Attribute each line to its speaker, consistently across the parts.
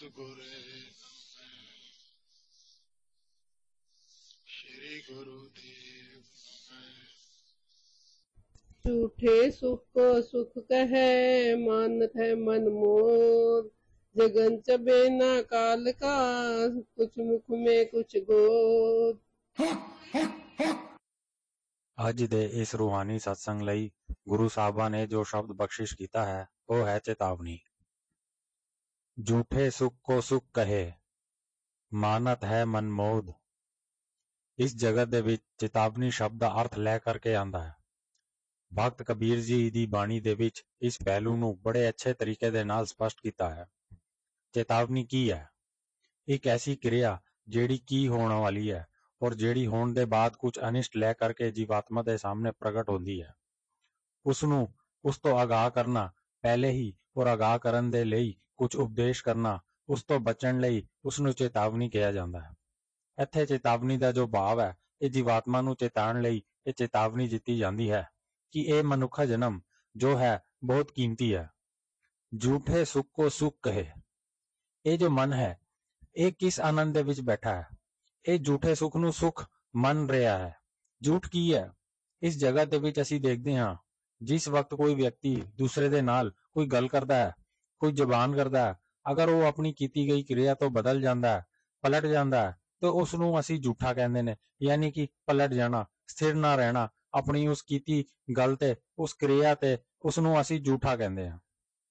Speaker 1: ਸਤਿਗੁਰੇ ਸ਼੍ਰੀ ਗੁਰੂ ਦੇਵ।
Speaker 2: झूठे सुख को सुख कहे, मानत है मन मोर। जगन चबे ना काल का, कुछ मुख में कुछ गोद।
Speaker 3: ਅੱਜ ਦੇ ਇਸ ਰੂਹਾਨੀ ਸਤਸੰਗ ਲਈ ਗੁਰੂ ਸਾਹਿਬਾਂ ਨੇ ਜੋ ਸ਼ਬਦ ਬਖਸ਼ਿਸ਼ ਕੀਤਾ ਹੈ ਉਹ ਹੈ ਚੇਤਾਵਨੀ। ਝੂਠੇ ਸੁਖ ਕੋ ਸੁਖ ਕਹੇ, ਮਾਨਤ ਹੈ ਮਨਮੋਦ। ਇਸ ਜਗਤ ਦੇ ਵਿੱਚ ਚੇਤਾਵਨੀ ਸ਼ਬਦ ਦਾ ਅਰਥ ਲੈ ਕਰਕੇ ਆਂਦਾ ਹੈ। ਭਗਤ ਕਬੀਰ ਜੀ ਦੀ ਬਾਣੀ ਦੇ ਵਿੱਚ ਇਸ ਪਹਿਲੂ ਨੂੰ ਬੜੇ ਅੱਛੇ ਤਰੀਕੇ ਦੇ ਨਾਲ ਸਪਸ਼ਟ ਕੀਤਾ ਹੈ। ਚੇਤਾਵਨੀ ਕੀ ਹੈ? ਇੱਕ ਐਸੀ ਕਿਰਿਆ ਜਿਹੜੀ ਕੀ ਹੋਣ ਵਾਲੀ ਹੈ ਔਰ ਜਿਹੜੀ ਹੋਣ ਦੇ ਬਾਅਦ ਕੁਝ ਅਨਿਸ਼ਟ ਲੈ ਕਰਕੇ ਜੀਵਾਤਮਾ ਦੇ ਸਾਹਮਣੇ ਪ੍ਰਗਟ ਹੁੰਦੀ ਹੈ। ਉਸਨੂੰ ਉਸ ਤੋਂ ਆਗਾਹ ਕਰਨਾ ਪਹਿਲੇ ਹੀ ਔਰ ਆਗਾਹ ਕਰਨ ਦੇ ਲਈ ਕੁਝ ਉਪਦੇਸ਼ ਕਰਨਾ, ਉਸ ਤੋਂ ਬਚਣ ਲਈ ਉਸਨੂੰ ਚੇਤਾਵਨੀ ਕਿਹਾ ਜਾਂਦਾ ਹੈ। ਇੱਥੇ ਚੇਤਾਵਨੀ ਦਾ ਜੋ ਭਾਵ ਹੈ, ਇਹ ਜੀਵਾਤਮਾ ਨੂੰ ਚੇਤਾਉਣ ਲਈ ਇਹ ਚੇਤਾਵਨੀ ਦਿੱਤੀ ਜਾਂਦੀ ਹੈ ਕਿ ਇਹ ਮਨੁੱਖਾ ਜਨਮ ਜੋ ਹੈ ਬਹੁਤ ਕੀਮਤੀ ਹੈ। ਝੂਠੇ ਸੁੱਖ ਕੋ ਸੁੱਖ ਕਹੇ, ਇਹ ਜੋ ਮਨ ਹੈ ਇਹ ਕਿਸ ਆਨੰਦ ਦੇ ਵਿੱਚ ਬੈਠਾ ਹੈ? ਇਹ ਝੂਠੇ ਸੁੱਖ ਨੂੰ ਸੁੱਖ ਮੰਨ ਰਿਹਾ ਹੈ। ਝੂਠ ਕੀ ਹੈ? ਇਸ ਜਗ੍ਹਾ ਦੇ ਵਿੱਚ ਅਸੀਂ ਦੇਖਦੇ ਹਾਂ ਜਿਸ ਵਕਤ ਕੋਈ ਵਿਅਕਤੀ ਦੂਸਰੇ ਦੇ ਨਾਲ ਕੋਈ ਗੱਲ ਕਰਦਾ ਹੈ, ਕੋਈ ਜ਼ਬਾਨ ਕਰਦਾ ਹੈ, ਅਗਰ ਉਹ ਆਪਣੀ ਕੀਤੀ ਗਈ ਕਿਰਿਆ ਤੋਂ ਬਦਲ ਜਾਂਦਾ ਹੈ, ਪਲਟ ਜਾਂਦਾ ਹੈ, ਤਾਂ ਉਸ ਨੂੰ ਅਸੀਂ ਝੂਠਾ ਕਹਿੰਦੇ ਨੇ। ਯਾਨੀ ਕਿ ਪਲਟ ਜਾਣਾ, ਸਥਿਰ ਨਾ ਰਹਿਣਾ, ਆਪਣੀ ਉਸ ਕੀਤੀ ਗੱਲ ਤੇ ਉਸ ਕਿਰਿਆ ਤੇ ਉਸ ਨੂੰ ਅਸੀਂ ਝੂਠਾ ਕਹਿੰਦੇ ਹਾਂ।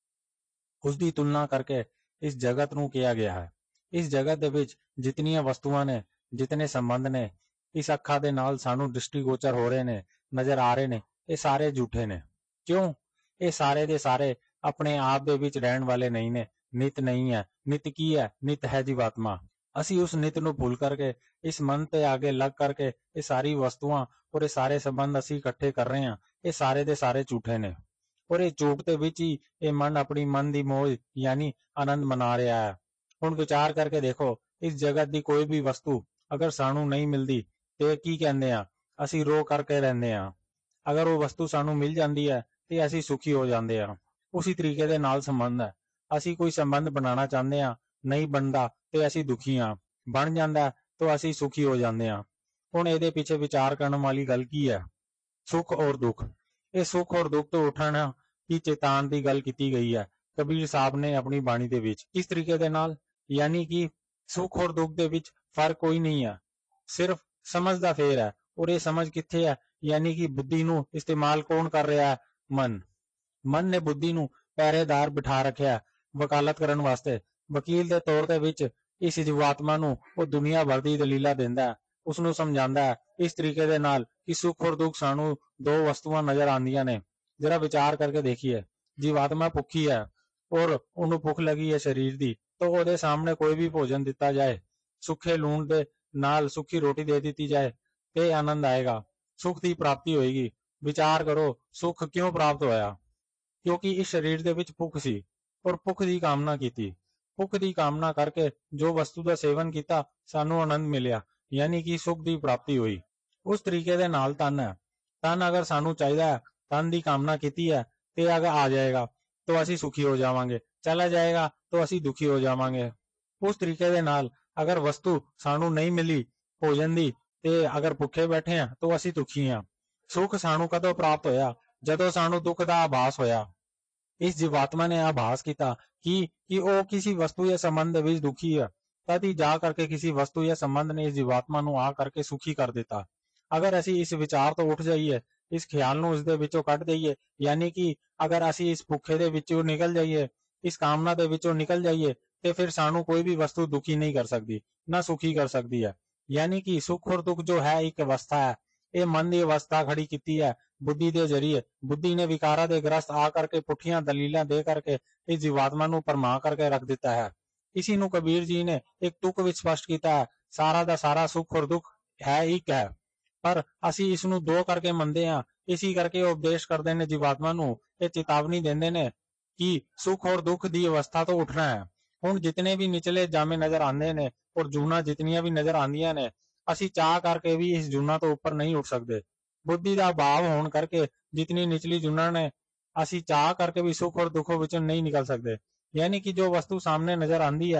Speaker 3: ਉਸ ਦੀ ਤੁਲਨਾ ਕਰਕੇ ਇਸ ਜਗਤ ਨੂੰ ਕਿਹਾ ਗਿਆ ਹੈ। ਇਸ ਜਗਤ ਦੇ ਵਿੱਚ ਜਿਤਨੀਆਂ ਵਸਤੂਆਂ ਨੇ, ਜਿਤਨੇ ਸੰਬੰਧ ਨੇ, ਇਸ ਅੱਖਾਂ ਦੇ ਨਾਲ ਸਾਨੂੰ ਦ੍ਰਿਸ਼ਟੀਗੋਚਰ ਹੋ ਰਹੇ ਨੇ, ਨਜ਼ਰ ਆ ਰਹੇ ਨੇ, ਇਹ ਸਾਰੇ ਝੂਠੇ ਨੇ। ਕਿਉਂ? ਇਹ ਸਾਰੇ ਦੇ ਸਾਰੇ ਆਪਣੇ ਆਪ ਦੇ ਵਿੱਚ ਰਹਿਣ ਵਾਲੇ ਨਹੀਂ ਨੇ। ਨਿਤ ਨਹੀਂ ਹੈ। ਨਿਤ ਕੀ ਹੈ? ਨਿਤ ਹੈ ਜੀਵਾਤਮਾ। ਅਸੀਂ ਉਸ ਨਿਤ ਨੂੰ ਭੁੱਲ ਕਰਕੇ ਇਸ ਮਨ ਤੇ ਆਗੇ ਲੱਗ ਕਰਕੇ ਇਹ ਸਾਰੀ ਵਸਤੂਆਂ ਔਰ ਇਹ ਸਾਰੇ ਸੰਬੰਧ ਅਸੀਂ ਇਕੱਠੇ ਕਰ ਰਹੇ ਹਾਂ, ਇਹ ਸਾਰੇ ਦੇ ਸਾਰੇ ਝੂਠੇ ਨੇ। ਔਰ ਇਹ ਝੂਠ ਦੇ ਵਿੱਚ ਹੀ ਇਹ ਮਨ ਆਪਣੀ ਮਨ ਦੀ ਮੌਜ ਯਾਨੀ ਆਨੰਦ ਮਨਾ ਰਿਹਾ ਹੈ। ਹੁਣ ਵਿਚਾਰ ਕਰਕੇ ਦੇਖੋ, ਇਸ ਜਗਤ ਦੀ ਕੋਈ ਵੀ ਵਸਤੂ ਅਗਰ ਸਾਨੂੰ ਨਹੀਂ ਮਿਲਦੀ ਤੇ ਕੀ ਕਹਿੰਦੇ ਆ? ਅਸੀਂ ਰੋ ਕਰਕੇ ਰਹਿੰਦੇ ਹਾਂ। ਅਗਰ ਉਹ ਵਸਤੂ ਸਾਨੂੰ ਮਿਲ ਜਾਂਦੀ ਹੈ ਤੇ ਅਸੀਂ ਸੁਖੀ ਹੋ ਜਾਂਦੇ ਹਾਂ। ਉਸੇ ਤਰੀਕੇ ਦੇ ਨਾਲ ਸੰਬੰਧ ਹੈ। ਅਸੀਂ ਕੋਈ ਸੰਬੰਧ ਬਣਾਉਣਾ ਚਾਹੁੰਦੇ ਹਾਂ, ਨਹੀਂ ਬਣਦਾ ਤੇ ਅਸੀਂ ਦੁਖੀ ਹਾਂ, ਬਣ ਜਾਂਦਾ ਤਾਂ ਅਸੀਂ ਸੁਖੀ ਹੋ ਜਾਂਦੇ ਹਾਂ। ਹੁਣ ਇਹਦੇ ਪਿੱਛੇ ਵਿਚਾਰ ਕਰਨ ਵਾਲੀ ਗੱਲ ਕੀ ਹੈ? ਸੁੱਖ ਔਰ ਦੁੱਖ। ਇਹ ਸੁੱਖ ਔਰ ਦੁੱਖ ਤੋਂ ਉੱਠਣਾ ਕੀ ਚੇਤਾਨ ਦੀ ਗੱਲ ਕੀਤੀ ਗਈ ਹੈ ਕਬੀਰ ਸਾਹਿਬ ਨੇ ਆਪਣੀ ਬਾਣੀ ਦੇ ਵਿੱਚ। ਇਸ ਤਰੀਕੇ ਦੇ ਨਾਲ ਯਾਨੀ ਕਿ ਸੁੱਖ ਔਰ ਦੁੱਖ ਦੇ ਵਿੱਚ ਫਰਕ ਕੋਈ ਨਹੀਂ ਹੈ, ਸਿਰਫ ਸਮਝ ਦਾ ਫੇਰ ਹੈ। ਔਰ ਇਹ ਸਮਝ ਕਿੱਥੇ ਹੈ? ਯਾਨੀ ਕਿ ਬੁੱਧੀ ਨੂੰ ਇਸਤੇਮਾਲ ਕੌਣ ਕਰ ਰਿਹਾ ਹੈ? ਮਨ। ਮਨ ਨੇ ਬੁੱਧੀ ਨੂੰ ਪਹਿਰੇਦਾਰ ਬਿਠਾ ਰੱਖਿਆ ਵਕਾਲਤ ਕਰਨ ਵਾਸਤੇ। ਵਕੀਲ ਦੇ ਤੌਰ ਦੇ ਵਿੱਚ ਇਸ ਜੀਵਾਤਮਾ ਨੂੰ ਉਹ ਦੁਨੀਆ ਭਰ ਦੀ ਦਲੀਲਾਂ ਦਿੰਦਾ ਹੈ, ਉਸਨੂੰ ਸਮਝਾਉਂਦਾ ਹੈ ਇਸ ਤਰੀਕੇ ਦੇ ਨਾਲ ਕਿ ਸੁੱਖ ਔਰ ਦੁੱਖ ਸਾਨੂੰ ਦੋ ਵਸਤੂਆਂ ਨਜ਼ਰ ਆਉਂਦੀਆਂ ਨੇ। ਜਰਾ ਵਿਚਾਰ ਕਰਕੇ ਦੇਖੀਏ, ਜੀਵਾਤਮਾ ਭੁੱਖੀ ਹੈ ਔਰ ਉਹਨੂੰ ਭੁੱਖ ਲੱਗੀ ਹੈ ਸਰੀਰ ਦੀ, ਤਾਂ ਉਹਦੇ ਸਾਹਮਣੇ ਕੋਈ ਵੀ ਭੋਜਨ ਦਿੱਤਾ ਜਾਏ, ਸੁੱਖੇ ਲੂਣ ਦੇ ਨਾਲ ਸੁੱਕੀ ਰੋਟੀ ਦੇ ਦਿੱਤੀ ਜਾਏ ਤੇ ਆਨੰਦ ਆਏਗਾ, ਸੁੱਖ ਦੀ ਪ੍ਰਾਪਤੀ ਹੋਏਗੀ। ਵਿਚਾਰ ਕਰੋ, ਸੁੱਖ ਕਿਉਂ ਪ੍ਰਾਪਤ ਹੋਇਆ? ਕਿਉਂਕਿ ਇਸ ਸਰੀਰ ਦੇ ਵਿੱਚ ਭੁੱਖ ਸੀ ਔਰ ਭੁੱਖ ਦੀ ਕਾਮਨਾ ਕੀਤੀ। ਭੁੱਖ ਦੀ ਕਾਮਨਾ ਕਰਕੇ ਜੋ ਵਸਤੂ ਦਾ ਸੇਵਨ ਕੀਤਾ, ਸਾਨੂੰ ਆਨੰਦ ਮਿਲਿਆ, ਯਾਨੀ ਕਿ ਸੁੱਖ ਦੀ ਪ੍ਰਾਪਤੀ ਹੋਈ। ਉਸ ਤਰੀਕੇ ਦੇ ਨਾਲ ਤਨ ਹੈ। ਤਨ ਅਗਰ ਸਾਨੂੰ ਚਾਹੀਦਾ ਹੈ, ਤਨ ਦੀ ਕਾਮਨਾ ਕੀਤੀ ਹੈ ਤੇ ਅਗਰ ਆ ਜਾਏਗਾ ਤਾਂ ਅਸੀਂ ਸੁਖੀ ਹੋ ਜਾਵਾਂਗੇ, ਚਲਾ ਜਾਏਗਾ ਤਾਂ ਅਸੀਂ ਦੁਖੀ ਹੋ ਜਾਵਾਂਗੇ। ਉਸ ਤਰੀਕੇ ਦੇ ਨਾਲ ਅਗਰ ਵਸਤੂ ਸਾਨੂੰ ਨਹੀਂ ਮਿਲੀ ਭੋਜਨ ਦੀ ਤੇ ਅਗਰ ਭੁੱਖੇ ਬੈਠੇ ਹਾਂ ਤਾਂ ਅਸੀਂ ਦੁਖੀ ਹਾਂ। ਸੁੱਖ ਸਾਨੂੰ ਕਦੋਂ ਪ੍ਰਾਪਤ ਹੋਇਆ? ਜਦੋਂ ਸਾਨੂੰ ਦੁੱਖ ਦਾ ਆਭਾਸ ਹੋਇਆ। ਇਸ ਜੀਵਾਤਮਾ ਨੇ ਆਭਾਸ ਕੀਤਾ ਕਿ ਉਹ ਕਿਸੇ ਵਸਤੂ ਜਾਂ ਸੰਬੰਧ ਦੇ ਵਿੱਚ ਦੁਖੀ ਹੈ, ਤਦ ਹੀ ਜਾ ਕਰਕੇ ਕਿਸੇ ਵਸਤੂ ਜਾਂ ਸੰਬੰਧ ਨੇ ਇਸ ਜੀਵਾਤਮਾ ਨੂੰ ਆ ਕਰਕੇ ਸੁਖੀ ਕਰ ਦਿੱਤਾ। ਅਗਰ ਅਸੀਂ ਇਸ ਵਿਚਾਰ ਤੋਂ ਉੱਠ ਜਾਈਏ, ਇਸ ਖਿਆਲ ਨੂੰ ਇਸ ਦੇ ਵਿੱਚੋਂ ਕੱਢ ਦਈਏ, ਯਾਨੀ ਕਿ ਅਗਰ ਅਸੀਂ ਇਸ ਭੁੱਖੇ ਦੇ ਵਿੱਚੋਂ ਨਿਕਲ ਜਾਈਏ, ਇਸ ਕਾਮਨਾ ਦੇ ਵਿੱਚੋਂ ਨਿਕਲ ਜਾਈਏ, ਤੇ ਫਿਰ ਸਾਨੂੰ ਕੋਈ ਵੀ ਵਸਤੂ ਦੁਖੀ ਨਹੀਂ ਕਰ ਸਕਦੀ, ਨਾ ਸੁਖੀ ਕਰ ਸਕਦੀ ਹੈ। ਯਾਨੀ ਕਿ ਸੁੱਖ ਔਰ ਦੁੱਖ ਜੋ ਹੈ ਇੱਕ ਅਵਸਥਾ ਹੈ। ਇਹ ਮਨ ਦੀ ਅਵਸਥਾ ਖੜੀ ਕੀਤੀ ਹੈ ਬੁੱਧੀ ਦੇ ਜ਼ਰੀਏ। ਬੁੱਧੀ ਨੇ ਵਿਕਾਰਾਂ ਦੇ ਗ੍ਰਸਤ ਆ ਕਰਕੇ ਪੁੱਠੀਆਂ ਦਲੀਲਾਂ ਦੇ ਕਰਕੇ ਇਸ ਜੀਵਾਤਮਾ ਨੂੰ ਭਰਮਾ ਕਰਕੇ ਰੱਖ ਦਿੱਤਾ ਹੈ। ਇसी ਨੂੰ ਕਬੀਰ ਜੀ ਨੇ ਇੱਕ ਤੁਕ ਵਿੱਚ ਸਪਸ਼ਟ ਕੀਤਾ ਹੈ, ਸਾਰਾ ਦਾ ਸਾਰਾ ਸੁੱਖ ਔਰ ਦੁੱਖ ਹੈ ਇੱਕ ਹੈ, ਪਰ ਅਸੀਂ ਇਸ ਨੂੰ ਦੋ ਕਰਕੇ ਮੰਨਦੇ ਹਾਂ। ਇसी ਕਰਕੇ ਉਹ ਉਪਦੇਸ਼ ਕਰਦੇ ਨੇ ਜੀਵਾਤਮਾ ਨੂੰ, ਇਹ ਚੇਤਾਵਨੀ ਦਿੰਦੇ ਨੇ ਕਿ ਸੁੱਖ ਔਰ ਦੁੱਖ ਦੀ ਅਵਸਥਾ ਤੋਂ ਉੱਠਣਾ ਹੈ। ਹੁਣ ਜਿਤਨੇ ਵੀ ਨਿਚਲੇ ਜਾਮੇ ਨਜ਼ਰ ਆਉਂਦੇ ਨੇ ਔਰ ਜੂਨਾ ਜਿਤਨੀਆਂ ਵੀ ਨਜ਼ਰ ਆਉਂਦੀਆਂ ਨੇ, ਅਸੀਂ ਚਾਹ ਕਰਕੇ ਵੀ ਇਸ ਜੂਨਾ ਤੋਂ ਉੱਪਰ ਨਹੀਂ ਉੱਠ ਸਕਦੇ। ਬੁੱਧੀ ਦਾ ਅਭਾਵ ਹੋਣ ਕਰਕੇ ਜਿਤਨੀ ਨਿਚਲੀ ਜੂਨਾ ਨੇ, ਅਸੀਂ ਚਾਹ ਕਰਕੇ ਵੀ ਸੁੱਖ ਔਰ ਦੁੱਖ ਵਿੱਚੋਂ ਨਹੀਂ ਨਿਕਲ ਸਕਦੇ। ਯਾਨੀ ਕਿ ਜੋ ਵਸਤੂ ਸਾਹਮਣੇ ਨਜ਼ਰ ਆਉਂਦੀ ਹੈ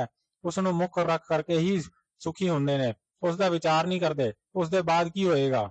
Speaker 3: ਉਸ ਨੂੰ ਮੁੱਖ ਰੱਖ ਕਰਕੇ ਹੀ ਸੁਖੀ ਹੁੰਦੇ ਨੇ, ਉਸ ਦਾ ਵਿਚਾਰ ਨਹੀਂ ਕਰਦੇ ਉਸ ਦੇ ਬਾਅਦ ਕੀ ਹੋਏਗਾ।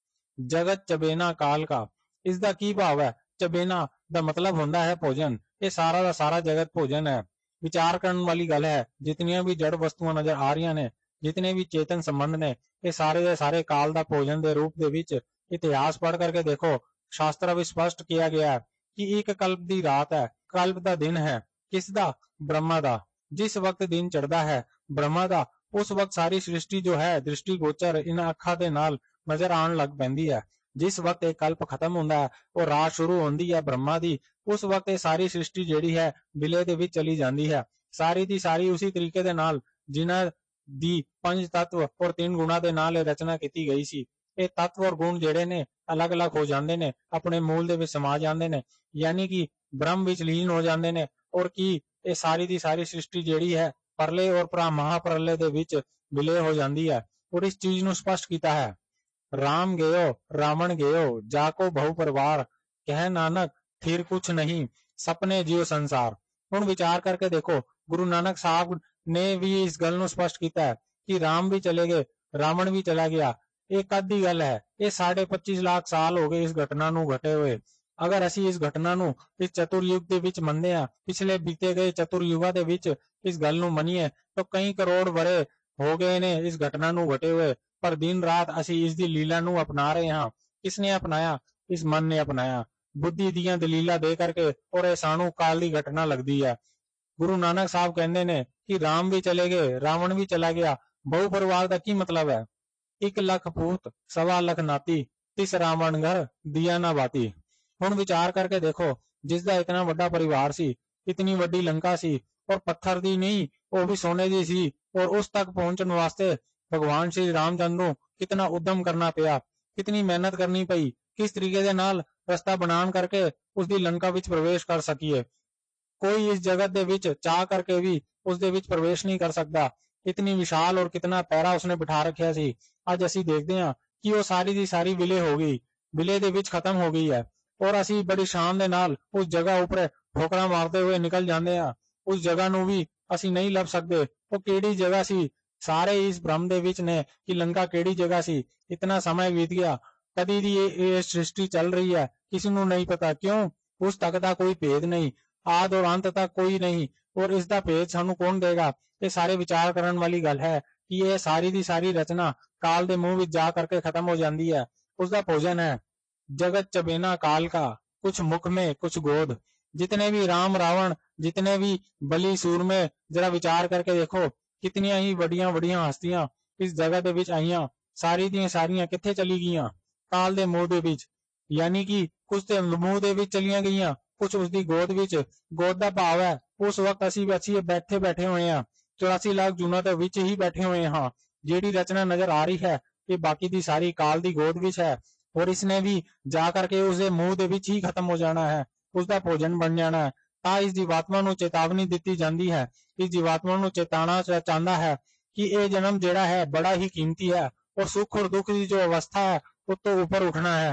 Speaker 3: ਜਗਤ ਚਬੇਨਾ ਕਾਲ ਕਾ, ਇਸ ਦਾ ਕੀ ਭਾਵ ਹੈ। ਚਬੇਨਾ ਦਾ ਮਤਲਬ ਹੁੰਦਾ ਹੈ ਭੋਜਨ। ਇਹ ਸਾਰਾ ਦਾ ਸਾਰਾ ਜਗਤ ਭੋਜਨ ਹੈ। ਵਿਚਾਰ ਕਰਨ ਵਾਲੀ ਗੱਲ ਹੈ। ਜਿਤਨੀਆਂ ਵੀ ਜੜ ਵਸਤੂਆਂ ਨਜ਼ਰ ਆ ਰਹੀਆਂ ਨੇ, ਜਿਤਨੇ ਵੀ ਚੇਤਨ ਸੰਬੰਧ ਨੇ, ਇਹ ਸਾਰੇ ਦੇ ਸਾਰੇ ਕਾਲ ਦਾ ਭੋਜਨ ਦੇ ਰੂਪ ਦੇ ਵਿੱਚ। ਇਤਿਹਾਸ ਪੜ੍ਹ ਕਰਕੇ ਦੇਖੋ, ਸ਼ਾਸਤਰਾਂ ਵਿੱਚ ਸਪਸ਼ਟ ਕਿਹਾ ਗਿਆ ਹੈ ਕਿ ਇੱਕ ਕਲਪ ਦੀ ਰਾਤ ਹੈ, ਕਲਪ ਦਾ ਦਿਨ ਹੈ। ਕਿਸ ਦਾ? ਬ੍ਰਹਮਾ ਦਾ। ਜਿਸ ਵਕਤ ਦਿਨ ਚੜ੍ਹਦਾ ਹੈ ਬ੍ਰਹਮਾ ਦਾ, ਉਸ ਵਕਤ ਸਾਰੀ ਸ੍ਰਿਸ਼ਟੀ ਜੋ ਹੈ ਦ੍ਰਿਸ਼ਟੀ ਗੋਚਰ ਇਹਨਾਂ ਅੱਖਾਂ ਦੇ ਨਾਲ ਨਜ਼ਰ ਆਉਣ ਲੱਗ ਪੈਂਦੀ ਹੈ। ਜਿਸ ਵਕਤ ਇਹ ਕਲਪ ਖਤਮ ਹੁੰਦਾ ਹੈ, ਉਹ ਰਾਤ ਸ਼ੁਰੂ ਹੁੰਦੀ ਹੈ ਬ੍ਰਹਮਾ ਦੀ, ਉਸ ਵਕਤ ਇਹ ਸਾਰੀ ਸ੍ਰਿਸ਼ਟੀ ਜਿਹੜੀ ਹੈ ਵਿਲय ਦੇ ਵਿੱਚ ਚਲੀ ਜਾਂਦੀ ਹੈ। ਸਾਰੀ ਦੀ ਸਾਰੀ ਉਸੇ ਤਰੀਕੇ ਦੇ ਨਾਲ ਜਿਨ੍ਹਾਂ ਦੀ 5 ਤੱਤਵ ਔਰ 3 ਗੁਣਾ ਦੇ ਨਾਲ ਇਹ ਰਚਨਾ ਕੀਤੀ ਗਈ ਸੀ। ਇਹ ਤੱਤਵ ਔਰ ਗੁਣ ਜਿਹੜੇ ਨੇ ਅਲੱਗ-ਅਲੱਗ ਹੋ ਜਾਂਦੇ ਨੇ, ਆਪਣੇ ਮੂਲ ਦੇ ਵਿੱਚ ਸਮਾ ਜਾਂਦੇ ਨੇ, ਯਾਨੀ ਕਿ ਬ੍ਰਹਮ ਵਿੱਚ ਲੀਨ ਹੋ ਜਾਂਦੇ ਨੇ। ਔਰ ਕੀ ਇਹ ਸਾਰੀ ਦੀ ਸਾਰੀ ਸ੍ਰਿਸ਼ਟੀ ਜਿਹੜੀ ਹੈ ਪਰਲੇ ਔਰ ਮਹਾਪਰਲੇ ਦੇ ਵਿੱਚ ਵਿਲय ਹੋ ਜਾਂਦੀ ਹੈ। ਔਰ ਇਸ ਚੀਜ਼ ਨੂੰ ਸਪਸ਼ਟ ਕੀਤਾ ਹੈ, ਰਾਮ ਗਇਓ ਰਾਵਣ ਗਇਓ, ਜਾਕੋ ਬਹੁ ਪਰਿਵਾਰ, ਕਹਿ ਨਾਨਕ ਫਿਰ ਕੁਛ ਨਹੀਂ, ਸਪਨੇ ਜਿਉ ਸੰਸਾਰ। ਹੁਣ ਵਿਚਾਰ ਕਰਕੇ ਦੇਖੋ, ਗੁਰੂ ਨਾਨਕ ਸਾਹਿਬ ਨੇ ਵੀ ਇਸ ਗੱਲ ਨੂੰ ਸਪਸ਼ਟ ਕੀਤਾ ਹੈ ਕਿ ਰਾਮ ਵੀ ਚਲੇ ਗਏ, ਰਾਵਣ ਵੀ ਚਲਾ ਗਿਆ। ਇਹ ਕਦ ਦੀ ਗੱਲ ਹੈ? ਇਹ 25.5 ਲੱਖ ਸਾਲ ਹੋ ਗਏ ਇਸ ਘਟਨਾ ਨੂੰ ਘਟੇ ਹੋਏ। ਅਗਰ ਅਸੀਂ ਇਸ ਘਟਨਾ ਨੂੰ ਇਸ ਚਤੁਰਯੁਗ ਦੇ ਵਿੱਚ ਮੰਨਦੇ ਹਾਂ, ਪਿਛਲੇ ਬੀਤੇ ਗਏ ਚਤੁਰਯੁਗਾਂ ਦੇ ਵਿੱਚ ਇਸ ਗੱਲ ਨੂੰ ਮੰਨੀਏ ਤਾਂ ਕਈ ਕਰੋੜ ਵਰੇ ਹੋ ਗਏ ਨੇ ਇਸ ਘਟਨਾ ਨੂੰ ਘਟੇ ਹੋਏ, ਪਰ ਦਿਨ ਰਾਤ ਅਸੀਂ ਇਸ ਦੀ ਲੀਲਾ ਨੂੰ ਅਪਣਾ ਰਹੇ ਹਾਂ। ਕਿਸਨੇ ਅਪਣਾਇਆ? ਇਸ ਮਨ ਨੇ ਅਪਣਾਇਆ, ਬੁੱਧੀ ਦੀਆਂ ਦਲੀਲਾਂ ਦੇ ਕਰਕੇ। ਔਰ ਇਹ ਸਾਨੂੰ ਕਾਲ ਦੀ ਘਟਨਾ ਲੱਗਦੀ ਹੈ। ਗੁਰੂ ਨਾਨਕ ਸਾਹਿਬ ਕਹਿੰਦੇ ਨੇ ਕਿ ਰਾਮ ਵੀ ਚਲੇ ਗਏ, ਰਾਵਣ ਵੀ ਚਲਾ ਗਿਆ। ਬਹੁ ਪਰਿਵਾਰ ਦਾ ਕੀ ਮਤਲਬ ਹੈ? 1 ਲੱਖ ਪੂਤ 1.25 ਲੱਖ ਨਾਤੀ, ਤਿਸ ਰਾਵਣ ਘਰ ਦੀਆ ਨਾ ਬਾਤੀ। ਹੁਣ ਵਿਚਾਰ ਕਰਕੇ ਦੇਖੋ, ਜਿਸ ਦਾ ਇਤਨਾ ਵੱਡਾ ਪਰਿਵਾਰ ਸੀ, ਇਤਨੀ ਵੱਡੀ ਲੰਕਾ ਸੀ, ਔਰ ਪੱਥਰ ਦੀ ਨਹੀਂ ਉਹ ਵੀ ਸੋਨੇ ਦੀ ਸੀ, ਔਰ ਉਸ ਤੱਕ ਪਹੁੰਚਣ ਵਾਸਤੇ ਭਗਵਾਨ ਸ਼੍ਰੀ ਰਾਮਚੰਦਰ ਨੂੰ ਕਿਤਨਾ ਉਦਮ ਕਰਨਾ ਪਿਆ, ਕਿਤਨੀ ਮਿਹਨਤ ਕਰਨੀ ਪਈ, ਕਿਸ ਤਰੀਕੇ ਦੇ ਨਾਲ ਰਸਤਾ ਬਣਾਉਣ ਕਰਕੇ ਉਸ ਦੀ ਲੰਕਾ ਵਿੱਚ ਪ੍ਰਵੇਸ਼ ਕਰ ਸਕੀਏ। ਕੋਈ ਇਸ ਜਗਤ ਦੇ ਵਿੱਚ ਚਾਹ ਕਰਕੇ ਵੀ ਉਸ ਦੇ ਵਿੱਚ ਪ੍ਰਵੇਸ਼ ਨਹੀਂ ਕਰ ਸਕਦਾ। ਇਤਨੀ ਵਿਸ਼ਾਲ ਔਰ ਕਿਤਨਾ ਪੈਰਾ ਉਸਨੇ ਬਿਠਾ ਰੱਖਿਆ ਸੀ। ਅੱਜ ਅਸੀਂ ਦੇਖਦੇ ਹਾਂ ਕਿ ਉਹ ਸਾਰੀ ਦੀ ਸਾਰੀ ਵਿਲय ਹੋ ਗਈ, ਵਿਲय ਦੇ ਵਿੱਚ ਖਤਮ ਹੋ ਗਈ ਹੈ। ਔਰ ਅਸੀਂ ਬੜੀ ਸ਼ਾਨ ਦੇ ਨਾਲ ਉਸ ਜਗ੍ਹਾ ਉੱਪਰ ਠੋਕਰਾਂ ਮਾਰਦੇ ਹੋਏ ਨਿਕਲ ਜਾਂਦੇ ਹਾਂ। ਉਸ ਜਗ੍ਹਾ ਨੂੰ ਵੀ ਅਸੀਂ ਨਹੀਂ ਲੱਭ ਸਕਦੇ। ਉਹ ਕਿਹੜੀ ਜਗ੍ਹਾ ਸੀ? ਸਾਰੇ ਇਸ ਭ੍ਰਮ ਦੇ ਵਿੱਚ ਨੇ ਕਿ ਲੰਕਾ ਕਿਹੜੀ ਜਗ੍ਹਾ ਸੀ। ਇਤਨਾ ਸਮਾਂ ਬੀਤ ਗਿਆ, ਕਦੀ ਦੀ ਇਹ ਸ੍ਰਿਸ਼ਟੀ ਚੱਲ ਰਹੀ ਹੈ, ਕਿਸੇ ਨੂੰ ਨਹੀਂ ਪਤਾ। ਕਿਉਂ? ਉਸ ਤੱਕ ਦਾ ਕੋਈ ਭੇਦ ਨਹੀਂ, ਆਦ ਔਰ ਅੰਤ ਤੱਕ ਕੋਈ ਨਹੀਂ। ਔਰ ਇਸ ਦਾ ਭੇਦ ਸਾਨੂੰ ਕੌਣ ਦੇਗਾ? ਇਹ ਸਾਰੇ ਵਿਚਾਰ ਕਰਨ ਵਾਲੀ ਗੱਲ ਹੈ ਕਿ ਇਹ ਸਾਰੀ ਦੀ ਸਾਰੀ ਰਚਨਾ ਕਾਲ ਦੇ ਮੂੰਹ ਵਿੱਚ ਜਾ ਕਰਕੇ ਖਤਮ ਹੋ ਜਾਂਦੀ ਹੈ। ਉਸ ਦਾ ਭੋਜਨ ਹੈ। जगत चबेना काल का, कुछ मुख में कुछ गोद। जितने भी राम रावण, जितने भी बलि सूरमे, जरा विचार करके देखो कितनियां ही वड्डियां वड्डियां हस्तियां इस जगह दे विच आईयां, सारी ਦੀਆਂ ਸਾਰੀਆਂ ਕਿੱਥੇ ਚਲੀ ਗਈਆਂ? ਕਾਲ ਦੇ ਮੂੰਹ ਦੇ ਵਿੱਚ। ਯਾਨੀ ਕਿ ਕੁਝ ਤੇ ਮੂੰਹ ਦੇ ਵਿੱਚ ਚਲੀਆਂ ਗਈਆਂ, ਕੁਝ ਉਸ ਦੀ ਗੋਦ ਵਿੱਚ। ਗੋਦ ਦਾ ਭਾਵ ਹੈ ਉਸ ਵਕਤ ਅਸੀਂ ਬੈਠੇ ਹੋਏ ਹਾਂ, 84 ਲੱਖ ਜੂਨਾਂ ਦੇ ਵਿੱਚ ਹੀ ਬੈਠੇ ਹੋਏ ਹਾਂ। ਜਿਹੜੀ ਰਚਨਾ ਨਜ਼ਰ ਆ ਰਹੀ ਹੈ ਇਹ ਬਾਕੀ ਦੀ ਸਾਰੀ ਕਾਲ ਦੀ ਗੋਦ ਵਿੱਚ ਹੈ। और इसने भी जा करके उसके मुंह दे विच ही खत्म हो जाना है, उसका भोजन बन जाना है। ਤਾਂ ਇਸ ਜੀਵਾਤਮਾ ਨੂੰ ਚੇਤਾਵਨੀ ਦਿੱਤੀ ਜਾਂਦੀ ਹੈ, ਇਸ ਜੀਵਾਤਮਾ ਨੂੰ ਚੇਤਾਣਾ ਚਾਹੁੰਦਾ ਹੈ ਕਿ ਇਹ ਜਨਮ ਜਿਹੜਾ ਹੈ ਬੜਾ ਹੀ ਕੀਮਤੀ ਹੈ और सुख और दुख की जो अवस्था है उस तो ऊपर उठना है।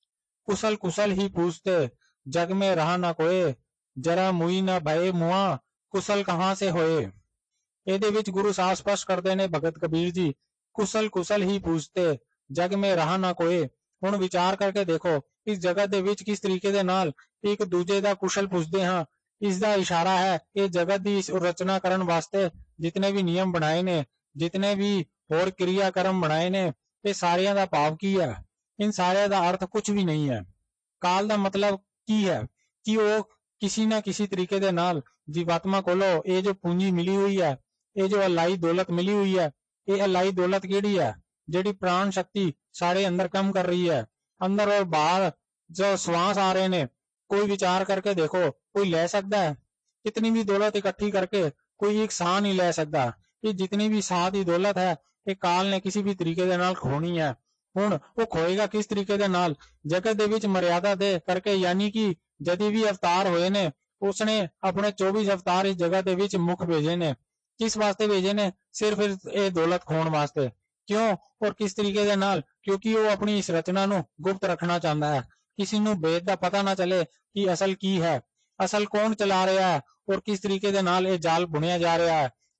Speaker 3: कुशल कुशल ही पूछते जग में रहा ना कोई, जरा मुई ना भय मुआ कुशल कहाँ से होए। ਇਹਦੇ ਵਿੱਚ ਗੁਰੂ ਸਾਹਿਬ ਸਪਸ਼ਟ ਕਰਦੇ ਨੇ ਭਗਤ ਕਬੀਰ ਜੀ, ਕੁਸ਼ਲ ਕੁਸ਼ਲ ਹੀ ਪੁੱਛਤੇ ਜਗ ਮੇ ਰਹਾ ਨਾ ਕੋਏ। ਹੁਣ ਵਿਚਾਰ ਕਰਕੇ ਦੇਖੋ ਇਸ ਜਗਤ ਦੇ ਵਿੱਚ ਕਿਸ ਤਰੀਕੇ ਦੇ ਨਾਲ ਇੱਕ ਦੂਜੇ ਦਾ ਕੁਸ਼ਲ ਪੁੱਛਦੇ ਹਾਂ। ਇਸ ਦਾ ਇਸ਼ਾਰਾ ਹੈ ਇਹ ਜਗਤ ਦੀ ਰਚਨਾ ਕਰਨ ਵਾਸਤੇ ਜਿਤਨੇ ਵੀ ਨਿਯਮ ਬਣਾਏ ਨੇ, ਜਿਤਨੇ ਵੀ ਹੋਰ ਕਿਰਿਆ ਕਰਮ ਬਣਾਏ ਨੇ, ਇਹ ਸਾਰਿਆਂ ਦਾ ਭਾਵ ਕੀ ਹੈ? ਇਨ ਸਾਰਿਆਂ ਦਾ ਅਰਥ ਕੁਝ ਵੀ ਨਹੀਂ ਹੈ। ਕਾਲ ਦਾ ਮਤਲਬ ਕੀ ਹੈ ਕਿ ਉਹ ਕਿਸੇ ਨਾ ਕਿਸੇ ਤਰੀਕੇ ਦੇ ਨਾਲ ਜੀਵਾਤਮਾ ਕੋਲੋਂ ਇਹ ਜੋ ਪੂੰਜੀ ਮਿਲੀ ਹੋਈ ਹੈ, ਇਹ ਜੋ ਅਲਾਈ ਦੌਲਤ ਮਿਲੀ ਹੋਈ ਹੈ, ਇਹ ਅਲਾਈ ਦੌਲਤ ਕਿਹੜੀ ਹੈ? ਜਿਹੜੀ ਪ੍ਰਾਣ ਸ਼ਕਤੀ ਸਾਰੇ ਅੰਦਰ ਕੰਮ ਕਰ ਰਹੀ ਹੈ, ਅੰਦਰ ਔਰ ਬਾਹਰ ਜੋ ਸਵਾਸ ਆ ਰਹੇ ਨੇ। ਕੋਈ ਵਿਚਾਰ ਕਰਕੇ ਦੇਖੋ, ਕੋਈ ਲੈ ਸਕਦਾ ਹੈ? कितनी भी दौलत इकट्ठी करके कोई एक साह नहीं ले सकता। ये जितनी भी साह की दौलत है ये काल ने किसी भी तरीके दे नाल खोनी है। हुण वो खोएगा किस तरीके दे नाल? जगत दे विच मर्यादा दे करके, यानी कि जदी भी अवतार होए ने उसने अपने 24 अवतार इस जगह दे विच मुख भेजे ने। किस वास्ते भेजे ने? सिर्फ ये दौलत खोण वास्ते। क्यों और किस तरीके दे नाल? क्योंकि वो अपनी इस रचना नूं गुप्त रखना चाहता है, किसी नूं भेद दा पता ना चले कि असल की है, असल कौन चला रहा है और किस तरीके दे नाल ये जाल बुनिया जा रहा है।